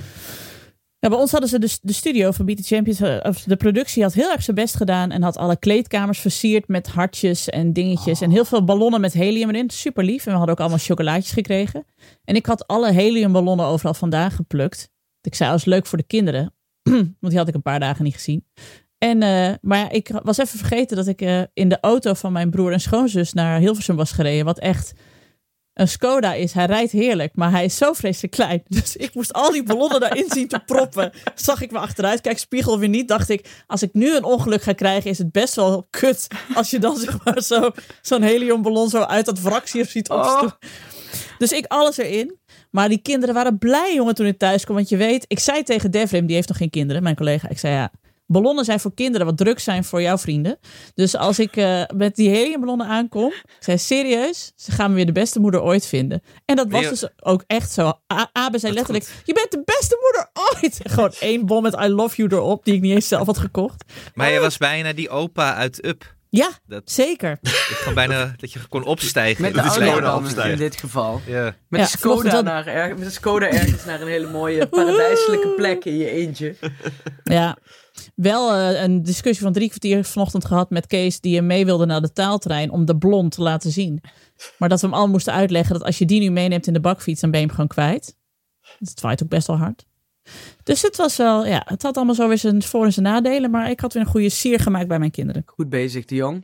Ja, bij ons hadden ze dus de studio van Beat the Champions, of de productie had heel erg zijn best gedaan en had alle kleedkamers versierd met hartjes en dingetjes en heel veel ballonnen met helium erin. Super lief. En we hadden ook allemaal chocolaatjes gekregen. En ik had alle heliumballonnen overal vandaan geplukt. Ik zei, als leuk voor de kinderen. Want die had ik een paar dagen niet gezien. En, maar ja, ik was even vergeten dat ik in de auto van mijn broer en schoonzus naar Hilversum was gereden. Wat echt een Skoda is. Hij rijdt heerlijk, maar hij is zo vreselijk klein. Dus ik moest al die ballonnen daarin zien te proppen. Zag ik me achteruit, kijk, spiegel weer niet. Dacht ik, als ik nu een ongeluk ga krijgen, is het best wel kut. Als je dan zeg maar zo'n heliumballon zo uit dat wrak ziet opstoten. Dus ik alles erin. Maar die kinderen waren blij, jongen, toen ik thuis kwam. Want je weet, ik zei tegen Devrim, die heeft nog geen kinderen, mijn collega. Ik zei, ja, ballonnen zijn voor kinderen wat drugs zijn voor jouw vrienden. Dus als ik met die heliumballonnen aankom, ik zei, serieus, ze gaan me weer de beste moeder ooit vinden. En dat was dus ook echt zo. Abe zei letterlijk, je bent de beste moeder ooit. Gewoon 1 bom met I love you erop, die ik niet eens zelf had gekocht. Maar je was bijna die opa uit Up. Ja, Dat- zeker. Gewoon bijna dat je kon opstijgen. Met in de het is auto gewoon leven. een dan, opstijgen. in dit geval. Ja. Met Ja, de Skoda, vanochtend met de Skoda ergens naar een hele mooie paradijselijke plek in je eentje. Ja, wel een discussie van 3 kwartier vanochtend gehad met Kees, die mee wilde naar de taaltrein om de blond te laten zien. Maar dat we hem al moesten uitleggen dat als je die nu meeneemt in de bakfiets, dan ben je hem gewoon kwijt. Het waait ook best wel hard. Dus het was wel, ja, het had allemaal zo weer zijn voor- en zijn nadelen, maar ik had weer een goede sier gemaakt bij mijn kinderen. Goed bezig, de jong.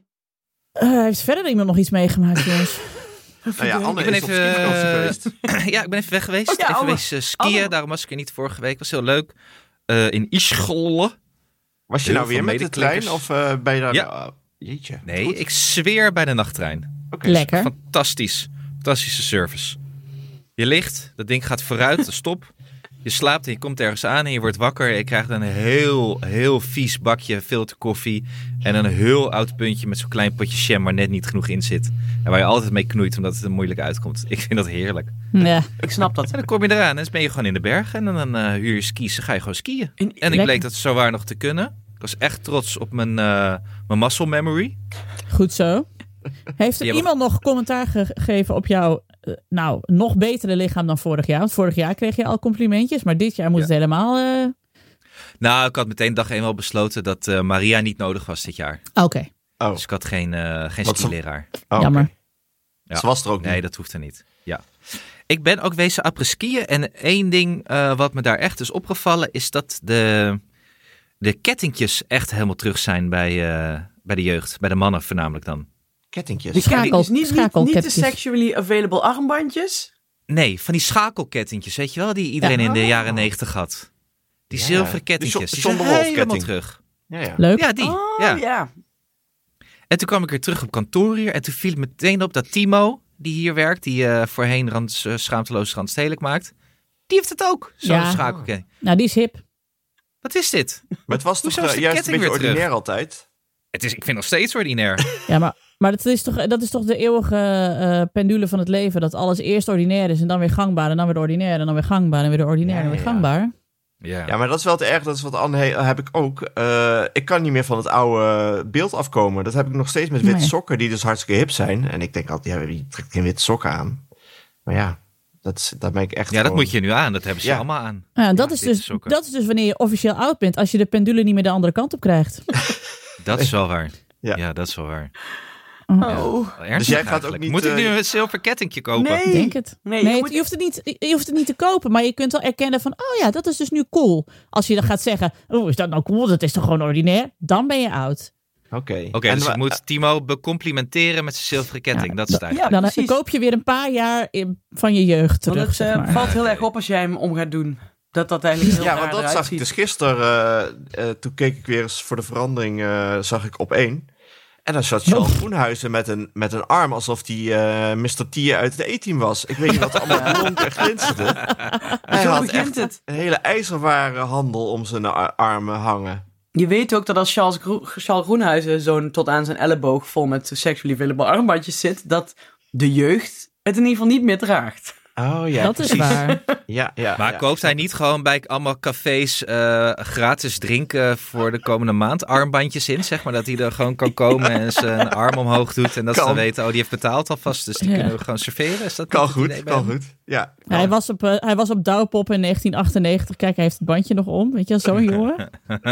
Heeft verder iemand nog iets meegemaakt, jongens? Nou ja, Anne Ik ben is op even- skivakantie geweest. Ja, ik ben even weg geweest. Oh ja, even Anne. geweest skiën. Anne. Daarom was ik er niet vorige week. Was heel leuk. In Ischgl. Was je Heel nou weer veel met de trein medeklinkers. of ben je daar... Ja. Jeetje. Nee, goed. ik zweer bij de nachttrein. Oké. Lekker. Fantastisch. Fantastische service. Je ligt, dat ding gaat vooruit, stop. Je slaapt en je komt ergens aan en je wordt wakker. Je krijgt een heel vies bakje filterkoffie. En een heel oud puntje met zo'n klein potje jam waar net niet genoeg in zit. En waar je altijd mee knoeit omdat het er moeilijk uitkomt. Ik vind dat heerlijk. Ja. Ik snap dat. En dan kom je eraan en dan ben je gewoon in de bergen. En dan huur je skis, dan ga je gewoon skiën. En ik Lekker. bleek dat zowaar nog te kunnen. Ik was echt trots op mijn muscle memory. Goed zo. Heeft er Ja, iemand nog commentaar gegeven op jouw nog betere lichaam dan vorig jaar? Want vorig jaar kreeg je al complimentjes, maar dit jaar moet het helemaal... Nou, ik had meteen dag 1 wel besloten dat Maria niet nodig was dit jaar. Oké, Oh, Dus ik had geen Wat skileraar. oh, jammer. oké. Ja. Ze was er ook Nee, niet. dat hoeft er niet. Ja. Ik ben ook wezen après-skiën. En één ding wat me daar echt is opgevallen... is dat de kettingjes echt helemaal terug zijn bij de jeugd. Bij de mannen voornamelijk dan. Kettingjes. De kettingjes, niet de Schakelkettingjes. sexually available armbandjes. Nee, van die schakelkettingjes, weet je wel? Die iedereen in de jaren 90 had. Die Ja. zilveren kettingjes. Die Die John zijn de Wolf helemaal ketting. terug. Ja. Leuk. Ja, die. Oh, ja. ja. En toen kwam ik weer terug op kantoor hier. En toen viel het meteen op dat Timo, die hier werkt... die voorheen schaamteloos randstedelijk maakt... die heeft het ook, zo'n Ja. schakelketting. Nou, die is hip. Wat is dit? Maar het was toch Hoezo is de juist een ketting beetje weer terug? ordinair altijd? Ik vind het nog steeds ordinair. Ja, maar dat is toch de eeuwige pendule van het leven. Dat alles eerst ordinair is en dan weer gangbaar en dan weer ordinair en dan weer gangbaar en weer ordinair en weer Ja. gangbaar. Ja, maar dat is wel te erg. Dat is wat Anne heb ik ook. Ik kan niet meer van het oude beeld afkomen. Dat heb ik nog steeds met witte Nee. sokken, die dus hartstikke hip zijn. En ik denk altijd, wie trekt geen witte sokken aan? Maar ja, daar ben ik echt Ja, dat gewoon- moet je nu aan. Dat hebben ze Ja. allemaal aan. Ja, dat witte is sokken. dus wanneer je officieel oud bent. Als je de pendule niet meer de andere kant op krijgt. Dat is wel waar. Ja. Ja, dat is wel waar. Oh. Wel ernstig Dus jij gaat eigenlijk. ook niet, Moet ik nu een zilver kettingje kopen? Nee. Ik denk het. Nee, Nee, je moet- je hoeft het niet te kopen, maar je kunt wel erkennen van, oh ja, dat is dus nu cool. Als je dan gaat zeggen, oh, is dat nou cool? Dat is toch gewoon ordinair? Dan ben je oud. Oké. Oké, En dus wa- ik moet Timo becomplimenteren met zijn zilveren ketting. Ja, dat is het eigenlijk. Ja, Dan precies. koop je weer een paar jaar van je jeugd Want terug, het zeg maar. valt heel erg op als jij hem om gaat doen. Dat eigenlijk heel Ja, raar want dat eruit zag ik ziet. dus gisteren. Toen keek ik weer eens voor de verandering, zag ik op 1. En dan zat Charles Groenhuizen met een arm alsof die Mr. T uit het E-team was. Ik weet niet wat er allemaal blonk en glinsterde. Hij Zo had begint echt het. een hele ijzerwarenhandel om zijn armen hangen. Je weet ook dat als Charles Groenhuizen zo'n tot aan zijn elleboog vol met sexually available armbandjes zit, dat de jeugd het in ieder geval niet meer draagt. Oh ja, Dat is precies. waar. Ja. Maar koopt hij niet gewoon bij allemaal cafés gratis drinken voor de komende maand armbandjes in? Zeg maar dat hij er gewoon kan komen en zijn arm omhoog doet. En dat ze Kan. dan weten, oh die heeft betaald alvast. Dus die Ja. kunnen we gewoon serveren. Is dat Kan niet het idee goed, bij kan hem? goed. Ja. Hij was op Douwpop in 1998. Kijk, hij heeft het bandje nog om. Weet je wel, zo'n jongen.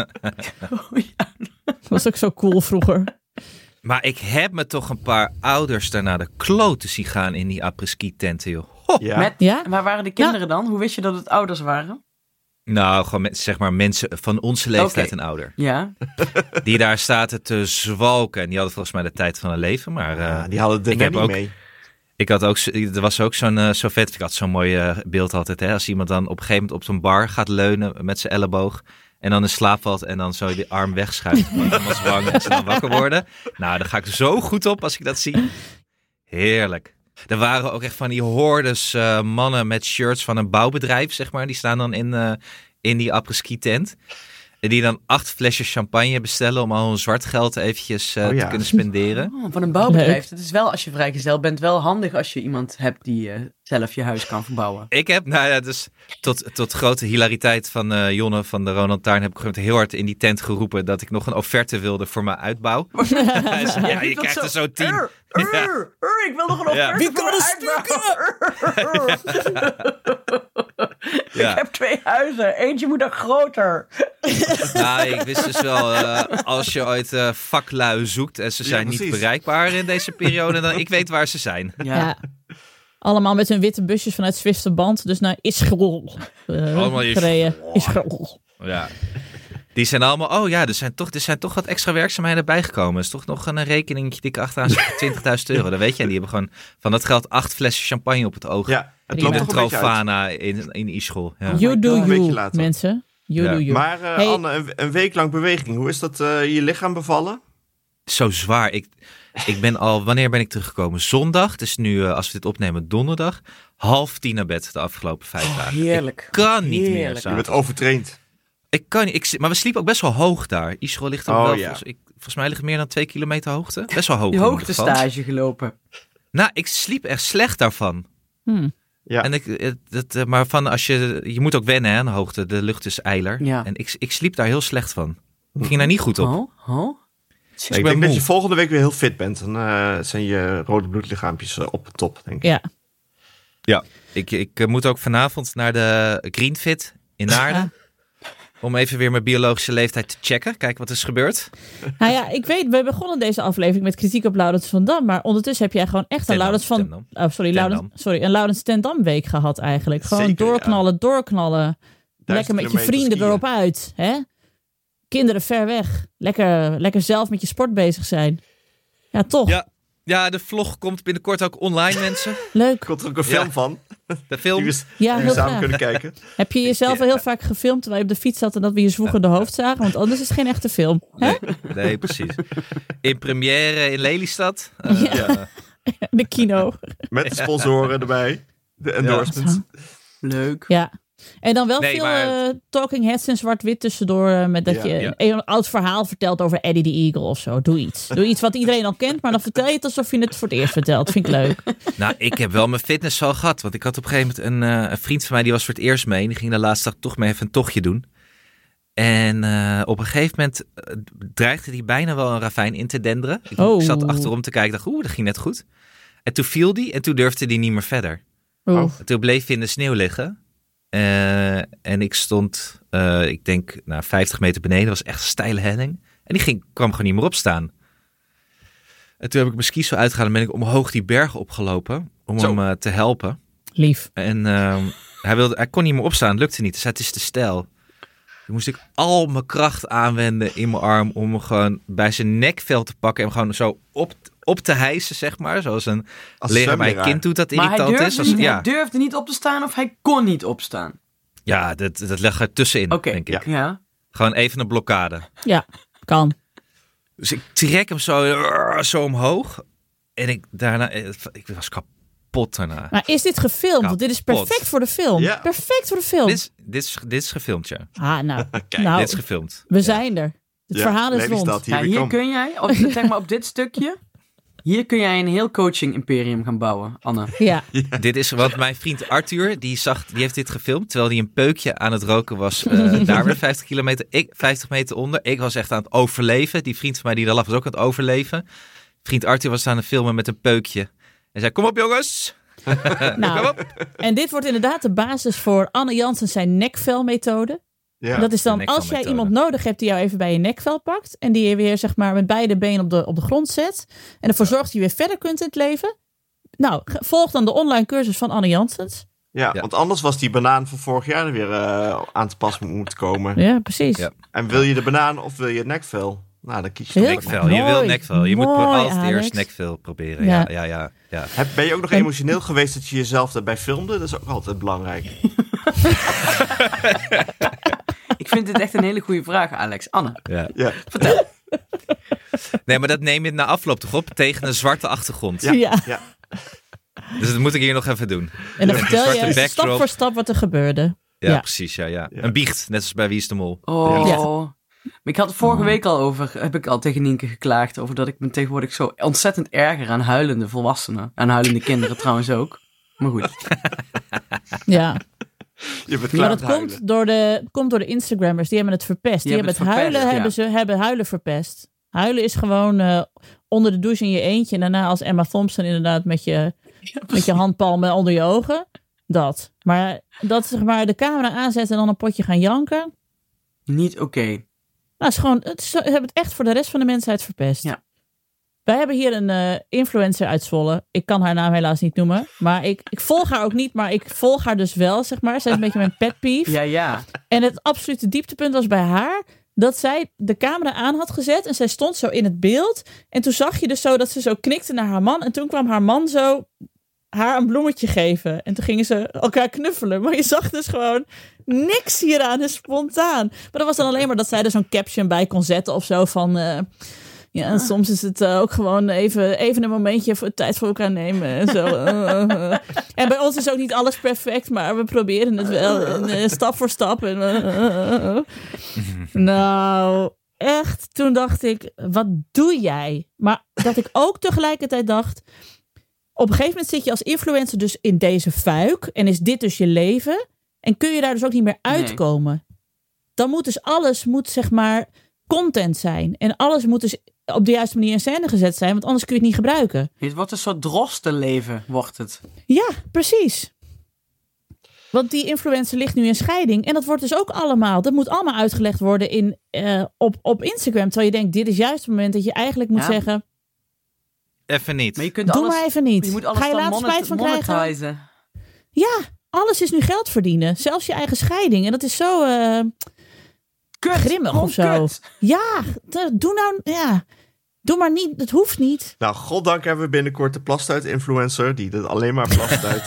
Was ook zo cool vroeger. Maar ik heb me toch een paar ouders daarna de kloten zien gaan in die après-ski tenten, joh. Ho! Ja. Ja? Waar waren de kinderen dan? Hoe wist je dat het ouders waren? Nou, gewoon zeg maar mensen van onze leeftijd Oké. en ouder. Ja. Die daar zaten te zwalken. En die hadden volgens mij de tijd van hun leven. Maar Ja, die hadden de ik heb nanny ook- mee. ik had ook, er was ook zo vet. Ik had zo'n mooi beeld altijd. Hè, als iemand dan op een gegeven moment op zo'n bar gaat leunen met zijn elleboog. En dan in slaap valt en dan zo die arm wegschuift. Van iemands wang en ze dan wakker worden. Nou, daar ga ik zo goed op als ik dat zie. Heerlijk. Er waren ook echt van die hordes mannen met shirts van een bouwbedrijf, zeg maar. Die staan dan in die après-ski tent. En die dan 8 flesjes champagne bestellen om al hun zwart geld eventjes te ja. kunnen spenderen. Oh, van een bouwbedrijf. Leuk. Het is wel, als je vrijgezel bent, wel handig als je iemand hebt die zelf je huis kan verbouwen. Ik heb, nou ja, dus tot grote hilariteit van Jonne van de Ronald Taarn heb ik gewoon heel hard in die tent geroepen dat ik nog een offerte wilde voor mijn uitbouw. Hij zei, ja, je krijgt er zo 10. Ik wil nog een Ja. offerte Wie voor mijn uitbouw. Ja. Ik heb 2 huizen. Eentje moet nog groter. Nou, ik wist dus wel, als je ooit vaklui zoekt en ze zijn niet precies. bereikbaar in deze periode, dan ik weet waar ze zijn. Ja. Allemaal met hun witte busjes vanuit Zwitserband. Dus naar Ischgl Allemaal gereden. Ischgl. Ja. Die zijn allemaal, oh ja, er zijn toch wat extra werkzaamheden bijgekomen. Er is toch nog een rekeningetje die ik achteraan zit, €20.000. Dat weet je. En die hebben gewoon van dat geld 8 flessen champagne op het oog. Ja, het Prima. loopt In toch de een beetje uit. Trofana in Ischgl. Ja. You do Een beetje you, later. mensen. Joedoe. Maar Hey. Anne, een week lang beweging. Hoe is dat je lichaam bevallen? Zo zwaar. Ik ben wanneer ben ik teruggekomen? Zondag. Dus nu, als we dit opnemen, donderdag. 9:30 naar bed de afgelopen 5 dagen. Heerlijk. Ik kan niet meer Heerlijk. Je bent s'avonds. overtraind. Ik kan niet. Maar we sliepen ook best wel hoog daar. Israël ligt ook Oh, wel, ja. volgens mij ligt meer dan 2 kilometer hoogte. Best wel hoog. Je in ieder geval. hoogtestage gelopen. Nou, ik sliep echt slecht daarvan. Ja. En maar als je moet ook wennen hè, aan de hoogte. De lucht is eiler. Ja. En ik sliep daar heel slecht van. Ik ging daar niet goed op. Oh? Ik ben denk dat moe. je volgende week weer heel fit bent. Dan zijn je rode bloedlichaampjes op de top, denk ik. Ja. Ja. Ik moet ook vanavond naar de Greenfit in Naarden. Om even weer mijn biologische leeftijd te checken. Kijken wat er is gebeurd. Nou ja, ik weet, we begonnen deze aflevering met kritiek op Laurens van Dam. Maar ondertussen heb jij gewoon echt een Laurens van... een Laurens ten Dam week gehad eigenlijk. Gewoon Zeker, doorknallen. Lekker met je kilometer vrienden skiën. erop uit. Hè? Kinderen ver weg. Lekker zelf met je sport bezig zijn. Ja, toch? Ja, de vlog komt binnenkort ook online, mensen. Leuk. Komt er ook een film van? De film. Die we, Ja, die we heel samen graag. kunnen kijken. Heb je jezelf al heel vaak gefilmd terwijl je op de fiets zat en dat we je zwoegende hoofd zagen? Want anders is het geen echte film. Hè? Nee, precies. In première in Lelystad. De kino. Met de sponsoren erbij. De endorsements. Leuk. Ja. En dan wel Nee, veel maar- talking heads en zwart-wit tussendoor. Met dat Ja. je een oud verhaal vertelt over Eddie the Eagle of zo. Doe iets. Doe iets wat iedereen al kent, maar dan vertel je het alsof je het voor het eerst vertelt. Vind ik leuk. Nou, ik heb wel mijn fitness al gehad. Want ik had op een gegeven moment een vriend van mij, die was voor het eerst mee. Die ging de laatste dag toch mee even een tochtje doen. En op een gegeven moment dreigde hij bijna wel een ravijn in te denderen. Ik zat achterom te kijken, dacht, dat ging net goed. En toen viel hij en toen durfde hij niet meer verder. Oeh. Toen bleef hij in de sneeuw liggen. En ik stond, ik denk, 50 meter beneden. Dat was echt een steile helling. En die kwam gewoon niet meer opstaan. En toen heb ik mijn skis zo uitgegaan en ben ik omhoog die berg opgelopen. Om hem te helpen. Lief. En hij kon niet meer opstaan, lukte niet. Dus het is te steil. Toen moest ik al mijn kracht aanwenden in mijn arm om hem gewoon bij zijn nekvel te pakken en hem gewoon zo op te hijsen, zeg maar. Zoals een leraar bij een kind doet dat Maar irritant hij durfde niet op te staan of hij kon niet opstaan? Ja, dat leg er tussenin, Oké, denk ik. ja. Gewoon even een blokkade. Ja, kan. Dus ik trek hem zo omhoog. En ik was kapot daarna. Maar is dit gefilmd? Want dit is Kapot. perfect voor de film. Ja. Perfect voor de film. Dit is gefilmd, ja. Ah, nou. Kijk, Dit is gefilmd. We zijn er. Het verhaal is rond. Lelystad, Ja, hier hier kom. kun jij, zeg maar op dit stukje, hier kun jij een heel coaching-imperium gaan bouwen, Anne. Ja. Dit is wat mijn vriend Arthur, die heeft dit gefilmd. Terwijl hij een peukje aan het roken was. Daar weer 50 meter onder. Ik was echt aan het overleven. Die vriend van mij die daar lag was ook aan het overleven. Vriend Arthur was aan het filmen met een peukje. En zei, kom op jongens. Nou, en dit wordt inderdaad de basis voor Anne Jansen zijn nekvelmethode. Ja. Dat is dan de als jij nekvelmethode. iemand nodig hebt die jou even bij je nekvel pakt. En die je weer zeg maar met beide benen op de grond zet. En ervoor zorgt dat je weer verder kunt in het leven. Nou, volg dan de online cursus van Anne Janssens. Ja, Ja. want anders was die banaan van vorig jaar er weer aan te pas moeten komen. Ja, precies. Ja. En wil je de banaan of wil je het nekvel? Nou, dan kies je Heel het nekvel. Nekvel. Je wil Mooi. nekvel. Je moet Mooi, altijd Alex. eerst nekvel proberen. Ja. Ja. Ben je ook nog emotioneel geweest dat je jezelf daarbij filmde? Dat is ook altijd belangrijk. Ik vind dit echt een hele goede vraag, Alex. Anne, Ja. Ja. vertel. Nee, maar dat neem je na afloop toch op tegen een zwarte achtergrond. Ja. Ja. Ja. Dus dat moet ik hier nog even doen. En dan Ja, vertel zwarte je stap backdrop. voor stap wat er gebeurde. Ja, Ja. precies. Ja. Een biecht, net als bij Wie is de Mol. Oh. Ja. Maar ik had het vorige week al heb ik al tegen Nienke geklaagd over dat ik me tegenwoordig zo ontzettend erger aan huilende volwassenen. Aan huilende kinderen trouwens ook. Maar goed. Ja. Je bent Maar klaar dat met huilen. komt door de Instagrammers. Die hebben het verpest. Die hebben het huilen, hebben huilen verpest. Huilen is gewoon onder de douche in je eentje. En daarna als Emma Thompson inderdaad met je handpalmen onder je ogen. Dat. Maar dat zeg maar de camera aanzetten en dan een potje gaan janken. Niet oké. Nou, is gewoon, ze hebben het echt voor de rest van de mensheid verpest. Ja. Wij hebben hier een influencer uit Zwolle. Ik kan haar naam helaas niet noemen. Maar ik volg haar ook niet. Maar ik volg haar dus wel, zeg maar. Zij is een beetje mijn pet peeve. Ja. En het absolute dieptepunt was bij haar dat zij de camera aan had gezet. En zij stond zo in het beeld. En toen zag je dus zo dat ze zo knikte naar haar man. En toen kwam haar man zo haar een bloemetje geven. En toen gingen ze elkaar knuffelen. Maar je zag dus gewoon niks hieraan, dus spontaan. Maar dat was dan alleen maar dat zij er zo'n caption bij kon zetten of zo van... en soms is het ook gewoon even een momentje voor tijd voor elkaar nemen. En zo. En bij ons is ook niet alles perfect, maar we proberen het wel. En, stap voor stap. Nou, echt. Toen dacht ik, wat doe jij? Maar dat ik ook tegelijkertijd dacht... Op een gegeven moment zit je als influencer dus in deze fuik. En is dit dus je leven. En kun je daar dus ook niet meer uitkomen. Dan moet dus alles, zeg maar, content zijn. En alles moet dus op de juiste manier in scène gezet zijn. Want anders kun je het niet gebruiken. Het wordt een soort drostenleven, wordt het. Ja, precies. Want die influencer ligt nu in scheiding. En dat wordt dus ook allemaal... Dat moet allemaal uitgelegd worden op Instagram. Terwijl je denkt, dit is juist het moment dat je eigenlijk moet zeggen... Even niet. Maar je kunt Doe maar even niet. Je moet alles Ga je dan later spijt van krijgen? monetizen. Ja, alles is nu geld verdienen. Zelfs je eigen scheiding. En dat is zo grimmig of zo. Kut. Ja, doe nou... Ja. Doe maar niet, het hoeft niet. Nou, goddank hebben we binnenkort de plastuit-influencer... die dat alleen maar plastuit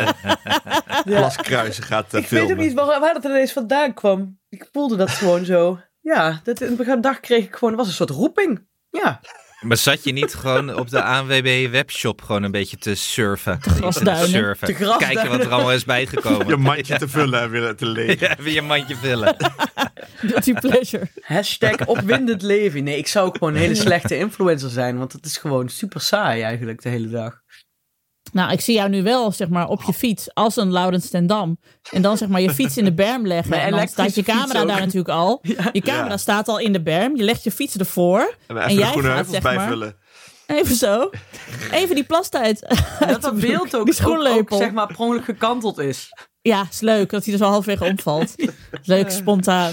plaskruisen gaat Ik filmen. weet ook niet waar dat er ineens vandaan kwam. Ik voelde dat gewoon zo. Ja, in het begin dag kreeg ik gewoon... Het was een soort roeping. Ja. Maar zat je niet gewoon op de ANWB webshop gewoon een beetje te surfen? Te grasduinen. Kijken wat er allemaal is bijgekomen. Je mandje te vullen en weer te leeg. Ja, even je mandje vullen. Guilty pleasure. # opwindend leven. Nee, ik zou ook gewoon een hele slechte influencer zijn. Want het is gewoon super saai eigenlijk de hele dag. Nou, ik zie jou nu wel, zeg maar, op je fiets als een Laurens ten Dam. En dan, zeg maar, je fiets in de berm leggen. Mijn En dan staat je camera elektrische daar fiets natuurlijk al. Je camera staat al in de berm. Je legt je fiets ervoor. En En even de jij groene gaat, heuvels zeg maar, bijvullen. Even zo. Even die plastijd. Dat beeld ook, Die schoenlepel. zeg maar, per ongeluk gekanteld is. Ja, is leuk. Dat hij er zo halfweg omvalt. Leuk, spontaan.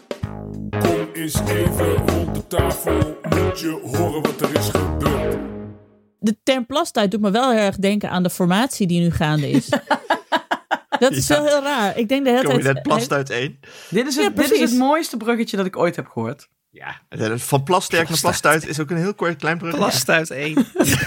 Kom eens even rond de tafel, moet je horen wat er is gebeurd. De term plastijd doet me wel heel erg denken aan de formatie die nu gaande is. Dat is wel heel raar. Ik denk de hele Kom je tijd... net plastuit 1? Dit is precies. het mooiste bruggetje dat ik ooit heb gehoord. Ja. Van plasterk naar plastuit is ook een heel klein brugje. Plastuit 1.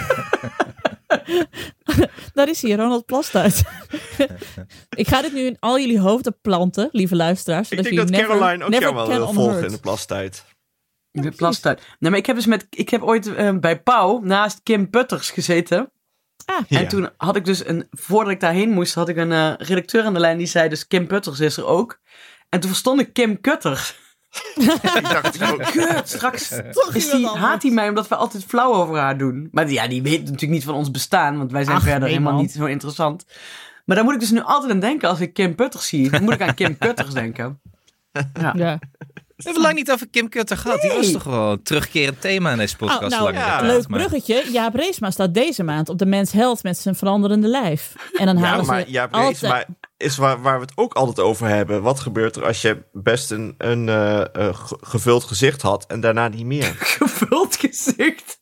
Daar is hij, Ronald Plastuit. Ik ga dit nu in al jullie hoofden planten, lieve luisteraars. Ik denk dat Caroline ook jou wel wil volgen in de plastuit. De plastuit. Nee, maar ik heb ooit bij Pauw naast Kim Putters gezeten. En toen had ik dus voordat ik daarheen moest, had ik een redacteur aan de lijn die zei dus Kim Putters is er ook. En toen verstond ik Kim Kutters. Ik dacht ook. Kut, straks haat hij mij omdat we altijd flauw over haar doen. Maar ja, die weet natuurlijk niet van ons bestaan, want wij zijn verder helemaal niet zo interessant. Maar daar moet ik dus nu altijd aan denken als ik Kim Putters zie. Dan moet ik aan Kim Kutters denken. Ja. We hebben lang niet over Kim Kutter gehad. Die was toch gewoon een terugkerend thema in deze podcast. Leuk bruggetje. Jaap Reesma staat deze maand op de Men's Health met zijn veranderende lijf. En dan halen ze Jaap Reesma is waar we het ook altijd over hebben. Wat gebeurt er als je best een gevuld gezicht had en daarna niet meer? Gevuld gezicht?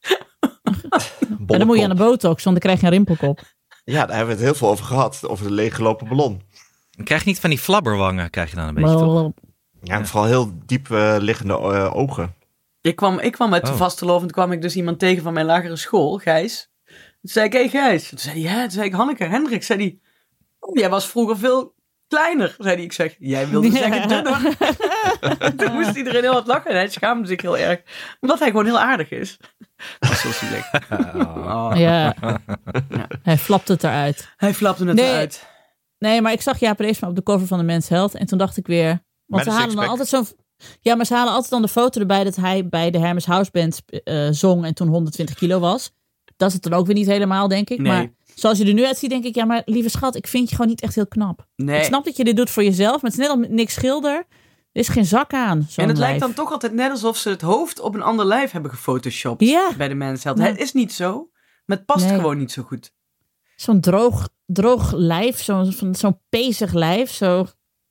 En dan moet je aan de botox, want dan krijg je een rimpelkop. Ja, daar hebben we het heel veel over gehad. Over de leeggelopen ballon. Dan krijg je niet van die flabberwangen, krijg je dan een beetje, toch? Ja, en vooral heel diep liggende ogen. Ik kwam met vastelovend, toen kwam ik dus iemand tegen van mijn lagere school, Gijs. Toen zei ik, hey Gijs. Toen zei hij, toen zei ik, Hanneke, Hendrik. Zei hij, jij was vroeger veel kleiner, zei hij. Ik zeg, jij wilde zeggen dunner. Toen moest iedereen heel hard lachen en hij schaamde zich heel erg. Omdat hij gewoon heel aardig is. Dat is zo zielig. Ja. Hij flapte het eruit. Hij flapte het eruit. Nee, maar ik zag Jaap Reesma op de cover van de Men's Health en toen dacht ik weer... Want ze halen dan altijd zo'n... Ja, maar ze halen altijd dan de foto erbij dat hij bij de Hermes House Band zong en toen 120 kilo was. Dat is het dan ook weer niet helemaal, denk ik. Nee. Maar zoals je er nu uitziet, denk ik, ja, maar lieve schat, ik vind je gewoon niet echt heel knap. Nee. Ik snap dat je dit doet voor jezelf, maar het is net al niks schilder. Er is geen zak aan. En het lijkt dan toch altijd net alsof ze het hoofd op een ander lijf hebben gefotoshopt bij de Men's Health. Het is niet zo, maar het past gewoon niet zo goed. Zo'n droog lijf, zo'n pezig lijf, zo...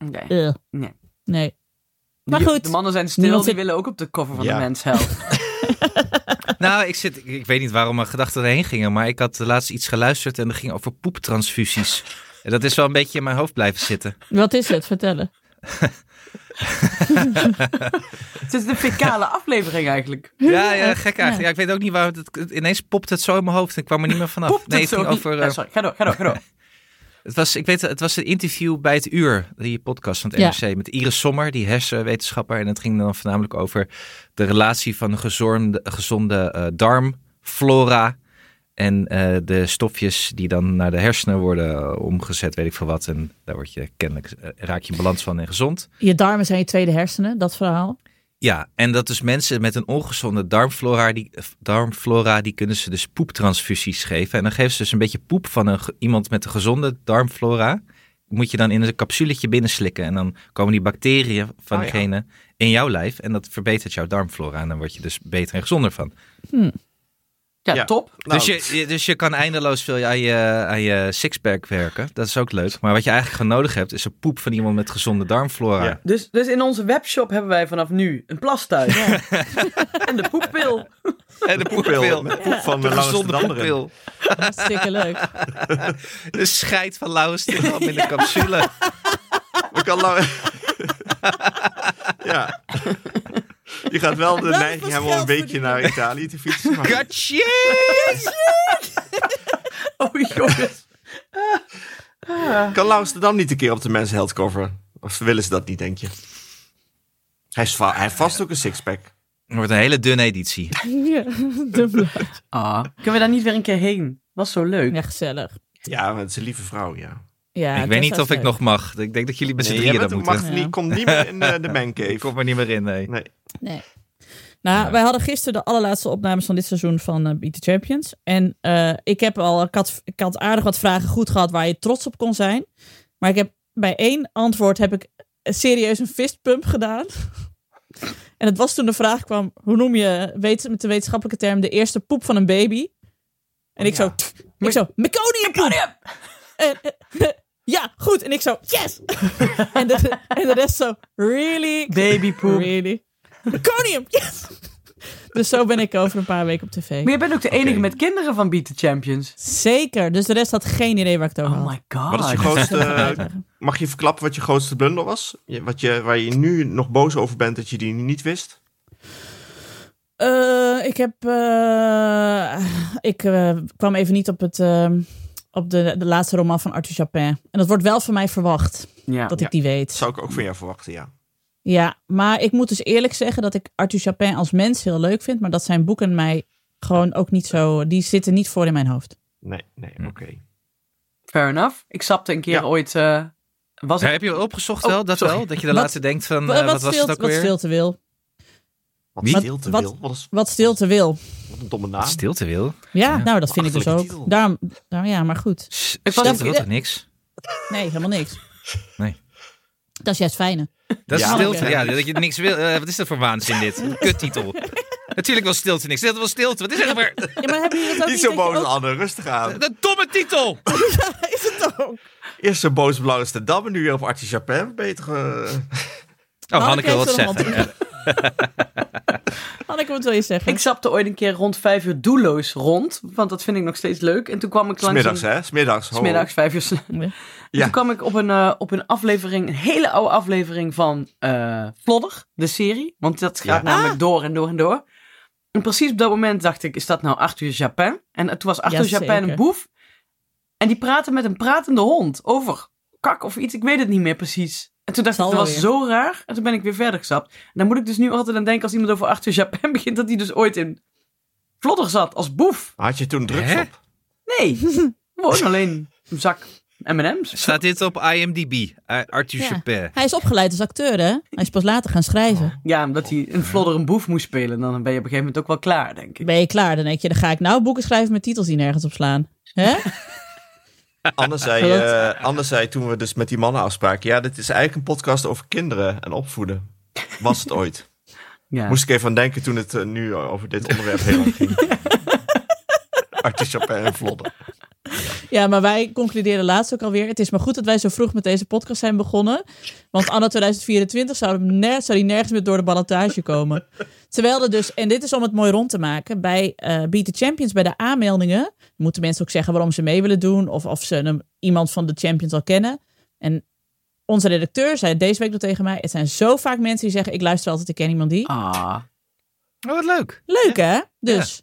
Nee. Maar goed. De mannen zijn stil, die willen ook op de cover van de Men's Health. Nou, ik weet niet waarom mijn gedachten erheen gingen, maar ik had laatst iets geluisterd en dat ging over poeptransfusies. En dat is wel een beetje in mijn hoofd blijven zitten. Wat is het? Vertellen. Het is de fecale aflevering eigenlijk. Ja, gek eigenlijk. Ja, ik weet ook niet waar ineens popte het zo in mijn hoofd en ik kwam er niet meer vanaf. Popt Nee, het het ging zo over... niet? Sorry, ga door. Het was een interview bij Het Uur, die podcast van het NRC, met Iris Sommer, die hersenwetenschapper. En het ging dan voornamelijk over de relatie van een gezonde darmflora en de stofjes die dan naar de hersenen worden omgezet, weet ik veel wat. En daar word je kennelijk, raak je in balans van en gezond. Je darmen zijn je tweede hersenen, dat verhaal. Ja, en dat dus mensen met een ongezonde darmflora, die kunnen ze dus poeptransfusies geven. En dan geven ze dus een beetje poep van iemand met een gezonde darmflora. Moet je dan in een capsuletje binnenslikken. En dan komen die bacteriën van degene in jouw lijf. En dat verbetert jouw darmflora. En dan word je dus beter en gezonder van. Ja, top. Nou, Dus je kan eindeloos veel aan je sixpack werken. Dat is ook leuk. Maar wat je eigenlijk gewoon nodig hebt, is een poep van iemand met gezonde darmflora. Ja. Dus in onze webshop hebben wij vanaf nu een plastuig. Ja. En de poeppil. En de poeppil. Met poep van De Laurens ten gezonde Dam erin. poeppil. Hartstikke leuk. De scheid van Laurens ten Dam in de capsule. We kan ja. Je gaat wel de neiging hebben om een beetje naar Italië te fietsen. Maar... Gotcha! Oh jongens. Kan Laurens ten Dam niet een keer op de Men's Health cover? Of willen ze dat niet, denk je? Hij heeft vast ook een sixpack. Het wordt een hele dunne editie. Ja, dubbel. Kunnen we daar niet weer een keer heen? Was zo leuk. Ja, gezellig. Ja, het is een lieve vrouw, ja. Ja, Ik weet niet of ik nog mag. Ik denk dat jullie met z'n drieën dat moeten. Die komt niet meer in de mancave. Ik kom er niet meer in, nee. Nee. Nou, wij hadden gisteren de allerlaatste opnames van dit seizoen van Beat the Champions. En ik had aardig wat vragen goed gehad waar je trots op kon zijn. Maar ik heb bij 1 antwoord heb ik serieus een fistpump gedaan. En het was toen de vraag kwam, hoe noem je met de wetenschappelijke term de eerste poep van een baby? En ik zo, meconiumpoep! Ja, goed. En ik zo, yes! en de rest zo, really? Babypoep. Really? Meconium, yes! Dus zo ben ik over een paar weken op tv. Maar je bent ook de enige met kinderen van Beat the Champions. Zeker, dus de rest had geen idee waar ik het over Oh had. my god. Wat is je grootste... Mag je verklappen wat je grootste blunder was? Waar je nu nog boos over bent dat je die niet wist? Ik kwam even niet op de laatste roman van Arthur Japin. En dat wordt wel van mij verwacht, dat ik die weet. Dat zou ik ook van jou verwachten, ja. Ja, maar ik moet dus eerlijk zeggen dat ik Arthur Japin als mens heel leuk vind, maar dat zijn boeken mij gewoon ook niet zo... Die zitten niet voor in mijn hoofd. Nee, oké. Fair enough. Ik sapte een keer ooit... Heb je opgezocht wel? Dat wel? Dat je de laatste denkt van... wat was het ook weer? Wat stilte wil. Wat stilte wil? Wat stilte wil. Wat een domme naam. Stilte wil? Ja, nou dat vind ik dus ook. Titel. Daarom, ja, maar goed. Stilte wil toch niks? Nee, helemaal niks. Nee. Dat is juist fijne. Dat is Ja, stilte. oké. Ja, dat je niks wil. Wat is dat voor waanzin dit? Een kuttitel. Natuurlijk wil stilte niks. Stilte wil stilte. Wat is er weer? Ja, maar hebben jullie dat ook Niet zo dat je boos, ook- Anne. Rustig aan. Een domme titel! Is het ook? Eerst zo boos op Laurens ten Dam en nu weer op Arthur Japin. Beter... Oh, Hanneke wil wat heeft er nog zeggen. Hanneke, wat wil je zeggen? Ik sapte ooit een keer rond 5 uur doelloos rond. Want dat vind ik nog steeds leuk. En toen kwam ik langs... Smiddags, hè? Smiddags. ho. Smiddags, 5 uur. Nee. Ja. Toen kwam ik op een aflevering, een hele oude aflevering van Vlodder, de serie. Want dat gaat namelijk door en door en door. En precies op dat moment dacht ik, is dat nou Arthur Japin? En toen was Arthur Ja, Japin zeker. een boef. En die praatte met een pratende hond over kak of iets. Ik weet het niet meer precies. En toen dacht ik, Zal dat wel was weer. zo raar. En toen ben ik weer verder gestapt. En dan moet ik dus nu altijd aan denken als iemand over Arthur Japin begint, dat hij dus ooit in Vlodder zat als boef. Had je toen drugs Hè? op? Nee, gewoon alleen een zak M&M's. Staat dit op IMDb? Arthur Ja. Japin. Hij is opgeleid als acteur, hè? Hij is pas later gaan schrijven. Ja, omdat hij in Vlodder een boef moest spelen. Dan ben je op een gegeven moment ook wel klaar, denk ik. Ben je klaar? Dan denk je, dan ga ik nou boeken schrijven met titels die nergens op slaan. Hè? Anne zei toen we dus met die mannen afspraken... Ja, dit is eigenlijk een podcast over kinderen en opvoeden. Was het ooit? Ja. Moest ik even aan denken toen het nu over dit onderwerp heel lang ging. Arthur Japin en Vlodder. Ja, maar wij concludeerden laatst ook alweer. Het is maar goed dat wij zo vroeg met deze podcast zijn begonnen. Want anno 2024 zou die nergens meer door de ballotage komen. Terwijl er dus, en dit is om het mooi rond te maken, bij Beat the Champions, bij de aanmeldingen, moeten mensen ook zeggen waarom ze mee willen doen. Of ze iemand van de Champions al kennen. En onze redacteur zei deze week nog tegen mij... Het zijn zo vaak mensen die zeggen... Ik luister altijd, ik ken iemand die. Oh, wat leuk. Leuk, hè? Dus...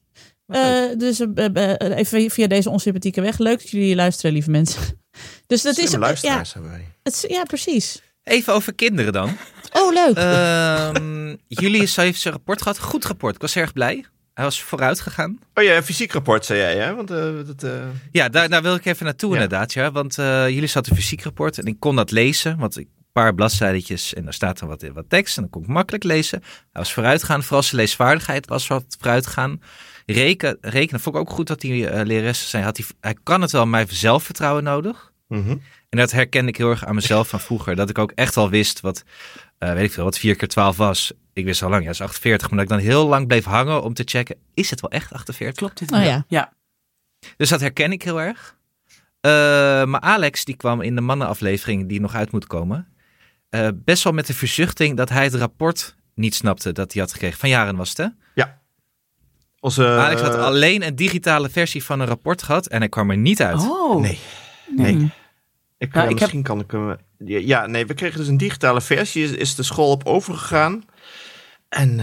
even via deze onsympathieke weg. Leuk dat jullie luisteren, lieve mensen. Dus dat is luisteraars hebben wij. Ja, precies. Even over kinderen dan. Oh, leuk. Jullie heeft zijn rapport gehad. Goed rapport. Ik was erg blij. Hij was vooruit gegaan. Oh ja, fysiek rapport zei jij, hè? Want, Ja, daar wil ik even naartoe inderdaad. Ja. Want jullie zaten een fysiek rapport en ik kon dat lezen. Want een paar bladzijletjes en daar staat dan wat tekst. En dan kon ik makkelijk lezen. Hij was vooruit gegaan. Vooral zijn leesvaardigheid was wat vooruit gegaan. Rekenen vond ik ook goed dat die lerares zei. Hij kan het wel, maar hij heeft zelfvertrouwen nodig. Mm-hmm. En dat herkende ik heel erg aan mezelf van vroeger. Dat ik ook echt al wist wat 4 keer 12 was. Ik wist al lang, dat is 48. Maar dat ik dan heel lang bleef hangen om te checken. Is het wel echt 48? Klopt dit? Ja. Dus dat herken ik heel erg. Maar Alex, die kwam in de mannenaflevering die nog uit moet komen. Best wel met de verzuchting dat hij het rapport niet snapte dat hij had gekregen. Van Jaren was het, hè? Ja. Alex had alleen een digitale versie van een rapport gehad en hij kwam er niet uit. Oh. Nee. Misschien kan ik hem... Ja, nee, we kregen dus een digitale versie. Is de school op overgegaan. En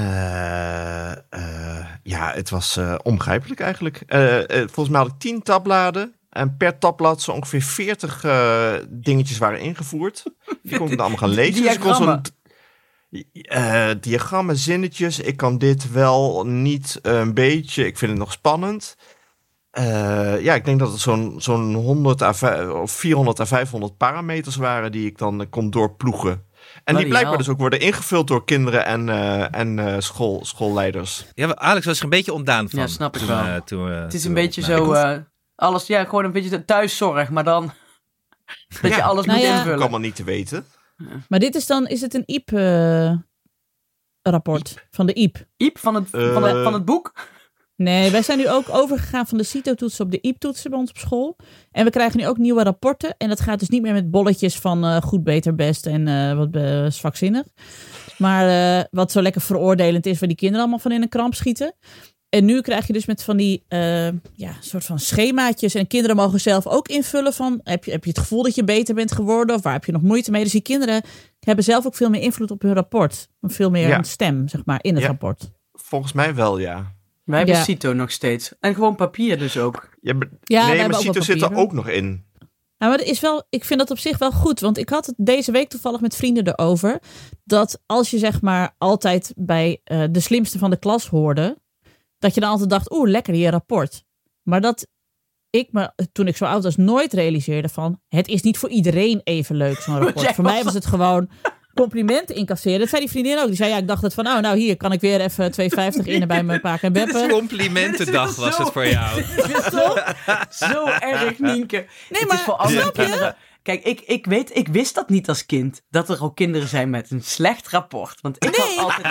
het was onbegrijpelijk eigenlijk. Volgens mij had ik 10 tabbladen. En per tabblad zo ongeveer 40 dingetjes waren ingevoerd. Die kon ik dan allemaal gaan lezen. Diagrammen. Diagrammen, zinnetjes. Ik kan dit wel niet een beetje. Ik vind het nog spannend. Ik denk dat het zo'n 100 of 400 à 500 parameters waren die ik dan kon doorploegen. En die blijkbaar dus ook worden ingevuld door kinderen en schoolleiders. Ja, Alex was er een beetje ontdaan van. Ja, snap ik wel. Het is een beetje alles, gewoon een beetje de thuiszorg, maar dan dat je alles moet invullen. Ik allemaal niet te weten. Maar dit is het een IEP-rapport van de IEP? IEP van het boek? Nee, wij zijn nu ook overgegaan van de CITO-toetsen op de IEP-toetsen bij ons op school. En we krijgen nu ook nieuwe rapporten. En dat gaat dus niet meer met bolletjes van goed, beter, best en wat zwakzinnig. Maar wat zo lekker veroordelend is waar die kinderen allemaal van in een kramp schieten. En nu krijg je dus met van die soort van schemaatjes. En kinderen mogen zelf ook invullen van... Heb je het gevoel dat je beter bent geworden? Of waar heb je nog moeite mee? Dus die kinderen hebben zelf ook veel meer invloed op hun rapport. Veel meer een stem, zeg maar, in het rapport. Volgens mij wel, ja. Wij hebben CITO nog steeds. En gewoon papier dus ook. Maar CITO zit er ook nog in. Nou, maar ik vind dat op zich wel goed. Want ik had het deze week toevallig met vrienden erover. Dat als je zeg maar altijd bij de slimste van de klas hoorde... dat je dan altijd dacht, lekker hier rapport. Maar dat ik me, toen ik zo oud was, nooit realiseerde van... het is niet voor iedereen even leuk, zo'n rapport. Voor mij was het gewoon complimenten incasseren. Dat zei die vriendin ook. Die zei, ik dacht het van, hier kan ik weer even 2,50 in bij mijn paak en beppen. Complimentendag was het voor jou. Zo erg, Nienke. Nee, maar het is voor andere kinderen. Kijk, ik wist dat niet als kind. Dat er ook kinderen zijn met een slecht rapport. Want ik was altijd...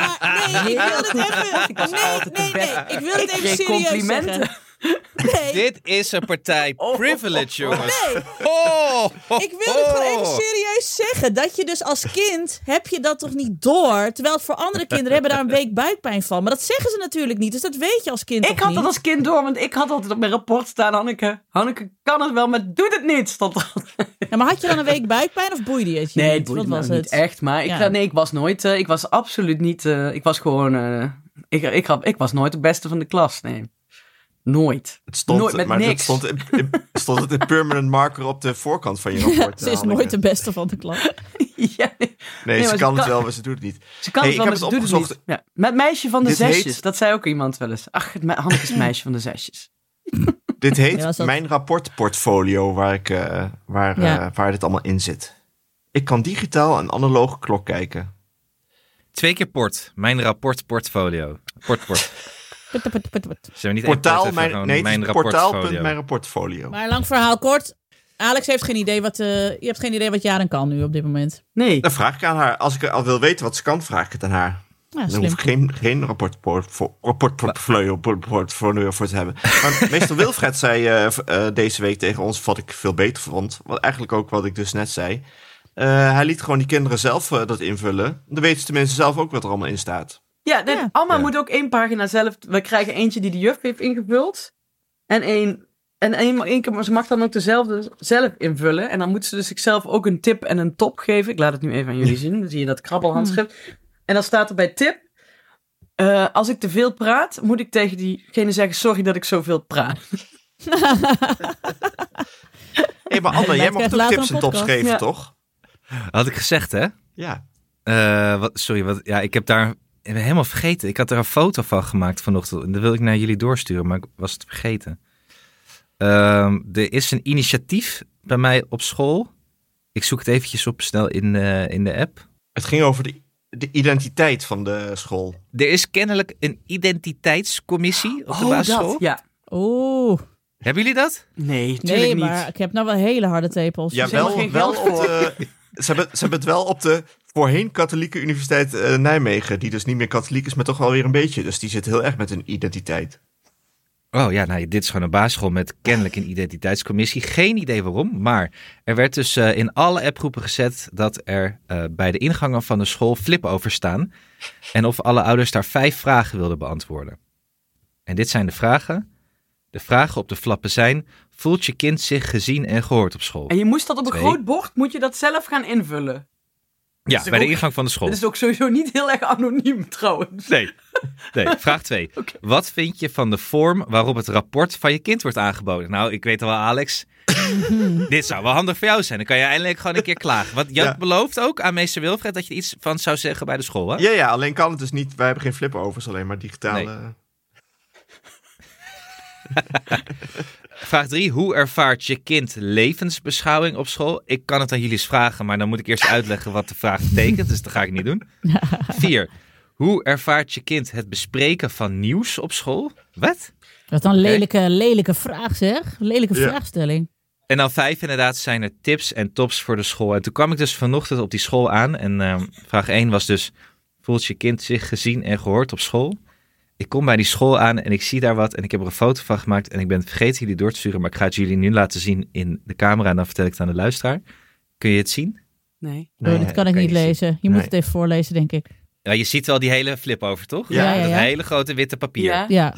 Ik wil het even serieus zeggen. Nee. Dit is een partij privilege, jongens. Nee. Ik wil het gewoon even serieus zeggen. Dat je dus als kind, heb je dat toch niet door? Terwijl het voor andere kinderen hebben daar een week buikpijn van. Maar dat zeggen ze natuurlijk niet. Dus dat weet je als kind Ik had dat als kind door, want ik had altijd op mijn rapport staan... Hanneke kan het wel, maar doet het niet. Stond dat. Ja, maar had je dan een week buikpijn of boeide je het je niet? Nee, het boeide me niet echt. Maar ik was nooit... ik was absoluut niet... ik was gewoon... ik was nooit de beste van de klas, nee. Nooit. Het stond, nooit met maar niks. Stond het in permanent marker op de voorkant van je rapport? Ze is nooit de beste van de klas. Nee, ze kan het wel, maar ze doet het niet. Ze kan het wel, maar ze doet het niet. Ja. Met meisje van de zesjes. Dat zei ook iemand wel eens. Ach, Hanneke is meisje van de zesjes. Dit heet mijn rapportportfolio waar dit allemaal in zit. Ik kan digitaal een analoge klok kijken. 2 keer port. Mijn rapportportfolio. Port. Portaal, mijn rapportfolio. Maar lang verhaal kort. Alex heeft geen idee je hebt geen idee wat Jaren kan nu op dit moment. Nee. Dan vraag ik aan haar. Als ik al wil weten wat ze kan, vraag ik het aan haar. Ja, dan hoef ik geen rapportportfolio voor te hebben. Maar meester Wilfred zei deze week tegen ons wat ik veel beter vond. Wat eigenlijk ook wat ik dus net zei. Hij liet gewoon die kinderen zelf dat invullen. Dan weten ze tenminste zelf ook wat er allemaal in staat. Ja, Alma moet ook 1 pagina zelf... We krijgen eentje die de juf heeft ingevuld. En 1 En één keer, maar ze mag dan ook dezelfde zelf invullen. En dan moet ze dus zichzelf ook een tip en een top geven. Ik laat het nu even aan jullie zien. Dan zie je dat krabbelhandschrift. En dan staat er bij tip... als ik te veel praat, moet ik tegen diegene zeggen... sorry dat ik zoveel praat. Hé, maar Anne, jij mocht ook tips en tops geven, toch? Had ik gezegd, hè? Ja. Ik heb daar helemaal vergeten. Ik had er een foto van gemaakt vanochtend. En dat wil ik naar jullie doorsturen, maar ik was het vergeten. Er is een initiatief bij mij op school. Ik zoek het eventjes op snel in de app. Het ging over de identiteit van de school. Er is kennelijk een identiteitscommissie op de basisschool. Dat, ja. Oeh. Hebben jullie dat? Nee, natuurlijk niet. Maar ik heb nou wel hele harde tepels. Ja, is helemaal geen wel geld op de... Ze hebben het wel op de voorheen katholieke universiteit Nijmegen, die dus niet meer katholiek is, maar toch wel weer een beetje. Dus die zit heel erg met hun identiteit. Oh ja, nou, dit is gewoon een basisschool met kennelijk een identiteitscommissie. Geen idee waarom, maar er werd dus in alle appgroepen gezet dat er bij de ingangen van de school flip-overs staan. En of alle ouders daar 5 vragen wilden beantwoorden. En dit zijn de vragen. De vragen op de flappen zijn: voelt je kind zich gezien en gehoord op school? En je moest dat op een 2. groot bord, moet je dat zelf gaan invullen. Ja, bij de ingang van de school. Dat is ook sowieso niet heel erg anoniem trouwens. Nee. Vraag 2. Okay. Wat vind je van de vorm waarop het rapport van je kind wordt aangeboden? Nou, ik weet al wel, Alex. Dit zou wel handig voor jou zijn. Dan kan je eindelijk gewoon een keer klagen. Want je had beloofd ook aan meester Wilfred dat je er iets van zou zeggen bij de school, hè? Ja, alleen kan het dus niet. Wij hebben geen flip-overs, alleen maar digitale... Nee. Vraag 3. Hoe ervaart je kind levensbeschouwing op school? Ik kan het aan jullie eens vragen, maar dan moet ik eerst uitleggen wat de vraag betekent. Dus dat ga ik niet doen. 4. Hoe ervaart je kind het bespreken van nieuws op school? Wat? Wat een lelijke vraag, zeg. Lelijke vraagstelling. En dan 5 inderdaad zijn er tips en tops voor de school. En toen kwam ik dus vanochtend op die school aan. En vraag 1 was dus: voelt je kind zich gezien en gehoord op school? Ik kom bij die school aan en ik zie daar wat. En ik heb er een foto van gemaakt. En ik ben het vergeten jullie door te sturen. Maar ik ga het jullie nu laten zien in de camera. En dan vertel ik het aan de luisteraar. Kun je het zien? Nee. Dat kan ik niet lezen. Je moet het even voorlezen, denk ik. Ja, je ziet wel die hele flip over, toch? Ja. Dat hele grote witte papier. Ja.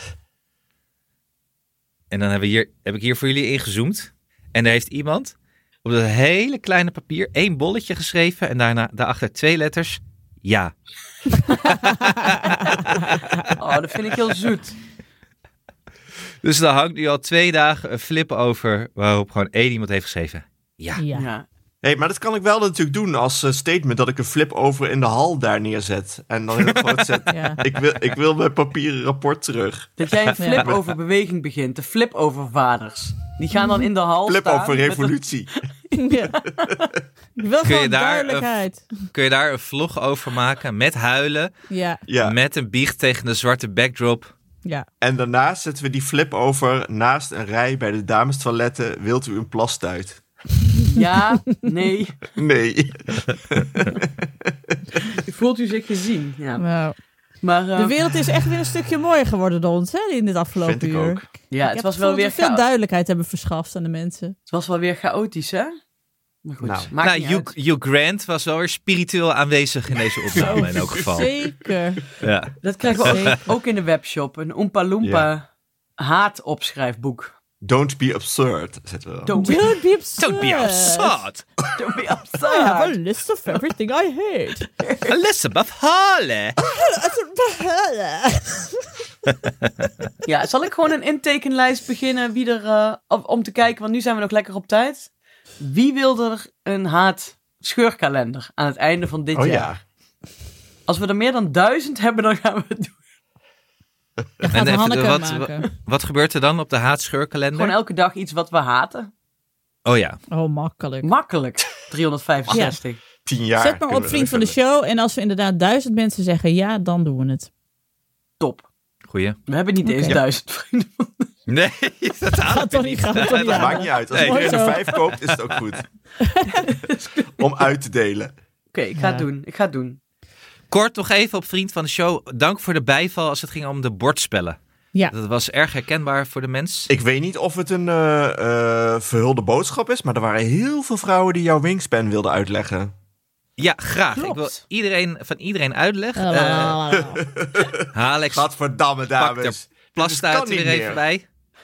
En dan heb ik hier voor jullie ingezoomd. En daar heeft iemand op dat hele kleine papier 1 bolletje geschreven. En daarachter 2 letters. Ja. Oh, dat vind ik heel zoet. Dus daar hangt nu al 2 dagen een flip over. Waarop gewoon 1 iemand heeft geschreven. Ja. Ja. Hey, maar dat kan ik wel natuurlijk doen als statement dat ik een flip-over in de hal daar neerzet. En dan heel groot zet, ik wil mijn papieren rapport terug. Dat jij een flip-over beweging begint. De flip-over vaders. Die gaan dan in de hal staan. Flip-over revolutie. Ja. Ik wil gewoon duidelijkheid. Kun je daar een vlog over maken met huilen. Ja. Met een biecht tegen de zwarte backdrop. Ja. En daarnaast zetten we die flip-over naast een rij bij de damestoiletten. Wilt u een plastuit? Ja, nee. Nee. Voelt u zich gezien? Ja. Nou. Maar, de wereld is echt weer een stukje mooier geworden door ons, hè, in dit afgelopen Vind ik uur. ook. Ja, het was wel weer veel duidelijkheid hebben verschaft aan de mensen. Het was wel weer chaotisch, hè? Maar goed, Nou. maakt niet uit. Hugh Grant was wel weer spiritueel aanwezig in deze opname in elk geval. Zeker. Ja. Dat krijgen we ook in de webshop. Een Oompa Loompa haatopschrijfboek. Don't be absurd, zetten we dan. Don't Don't be absurd. Don't be absurd. Don't be I have a absurd. list of everything I hate. Elizabeth Harley. Ja, zal ik gewoon een intekenlijst beginnen wie er, om te kijken, want nu zijn we nog lekker op tijd. Wie wil er een scheurkalender aan het einde van dit Oh jaar? ja. Als we er meer dan 1000 hebben, dan gaan we het doen. Dan gaat Hanneke maken. Wat gebeurt er dan op de haatscheurkalender? Gewoon elke dag iets wat we haten. Oh ja. Oh, makkelijk. Makkelijk. 365. 10 jaar. Zet maar op vriend van de show. En als we inderdaad 1000 mensen zeggen ja, dan doen we het. Top. Goeie. We hebben niet eens 1000 vrienden. Nee, dat Gaat toch niet gaan. Dat maakt niet uit. Als Nee. iedereen er Zo. 5 koopt, is het ook goed. Om uit te delen. Oké, ik ga het doen. Kort nog even op vriend van de show. Dank voor de bijval als het ging om de bordspellen. Ja. Dat was erg herkenbaar voor de mens. Ik weet niet of het een verhulde boodschap is, maar er waren heel veel vrouwen die jouw wingspan wilden uitleggen. Ja, graag. Klopt. Ik wil van iedereen uitleg. Alex, Gadverdamme, pak dames. de plast Dit kan uit er niet weer meer. even bij.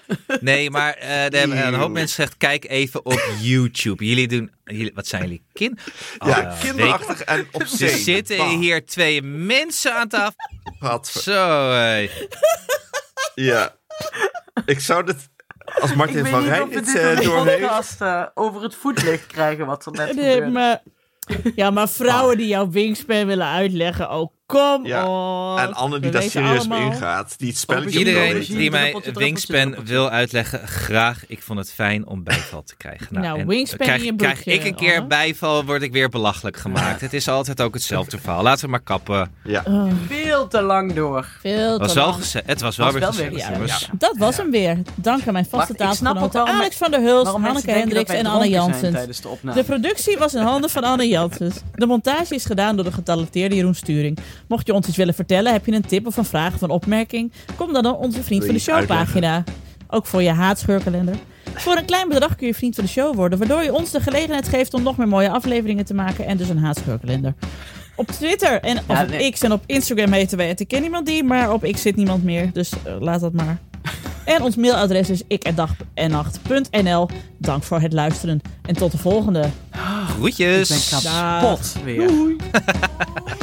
Nee, maar een hoop mensen zegt, kijk even op YouTube. Wat zijn jullie? kinderachtig en obscene. Er zitten hier 2 mensen aan tafel. Zo, hé. Ja. Ik zou dit... Als Martin van Rijn dit doorheeft... podcast over het voetlicht krijgen wat er net Nee, gebeurde. maar vrouwen die jouw wingspan willen uitleggen, oh, kom on. En Anne die We daar weten serieus mee allemaal. ingaat. Die het spelletje Iedereen weet. die mij Wingspan wil uitleggen, graag. Ik vond het fijn om bijval te krijgen. Nou, en Wingspan in je krijg broekje, ik een keer Anne. bijval, word ik weer belachelijk gemaakt. Het is altijd ook hetzelfde verhaal. Laten we maar kappen. Ja. Veel te lang door. Veel te Het was wel, lang. het was wel weer Was wel gezellig, weer jongens. Dat was hem weer. Dank aan mijn vaste Wacht, ik snap ook tafelgenoten waarom Alex van der Hulst, Waarom Hanneke mensen denken Hendricks dat en wij Anne dronken zijn Janssens. tijdens de opname. De productie was in handen van Anne Janssens. De montage is gedaan door de getalenteerde Jeroen Sturing. Mocht je ons iets willen vertellen, heb je een tip of een vraag of een opmerking? Kom dan op onze Vriend van de Show pagina. Ook voor je haatscheurkalender. Voor een klein bedrag kun je Vriend van de Show worden, waardoor je ons de gelegenheid geeft om nog meer mooie afleveringen te maken en dus een haatscheurkalender. Op Twitter en op X en op Instagram heten wij het. Ik ken niemand die, maar op X zit niemand meer, dus laat dat maar. En ons mailadres is ik@dag-en-nacht.nl. Dank voor het luisteren en tot de volgende. Groetjes. Ik ben kapot weer. Doei.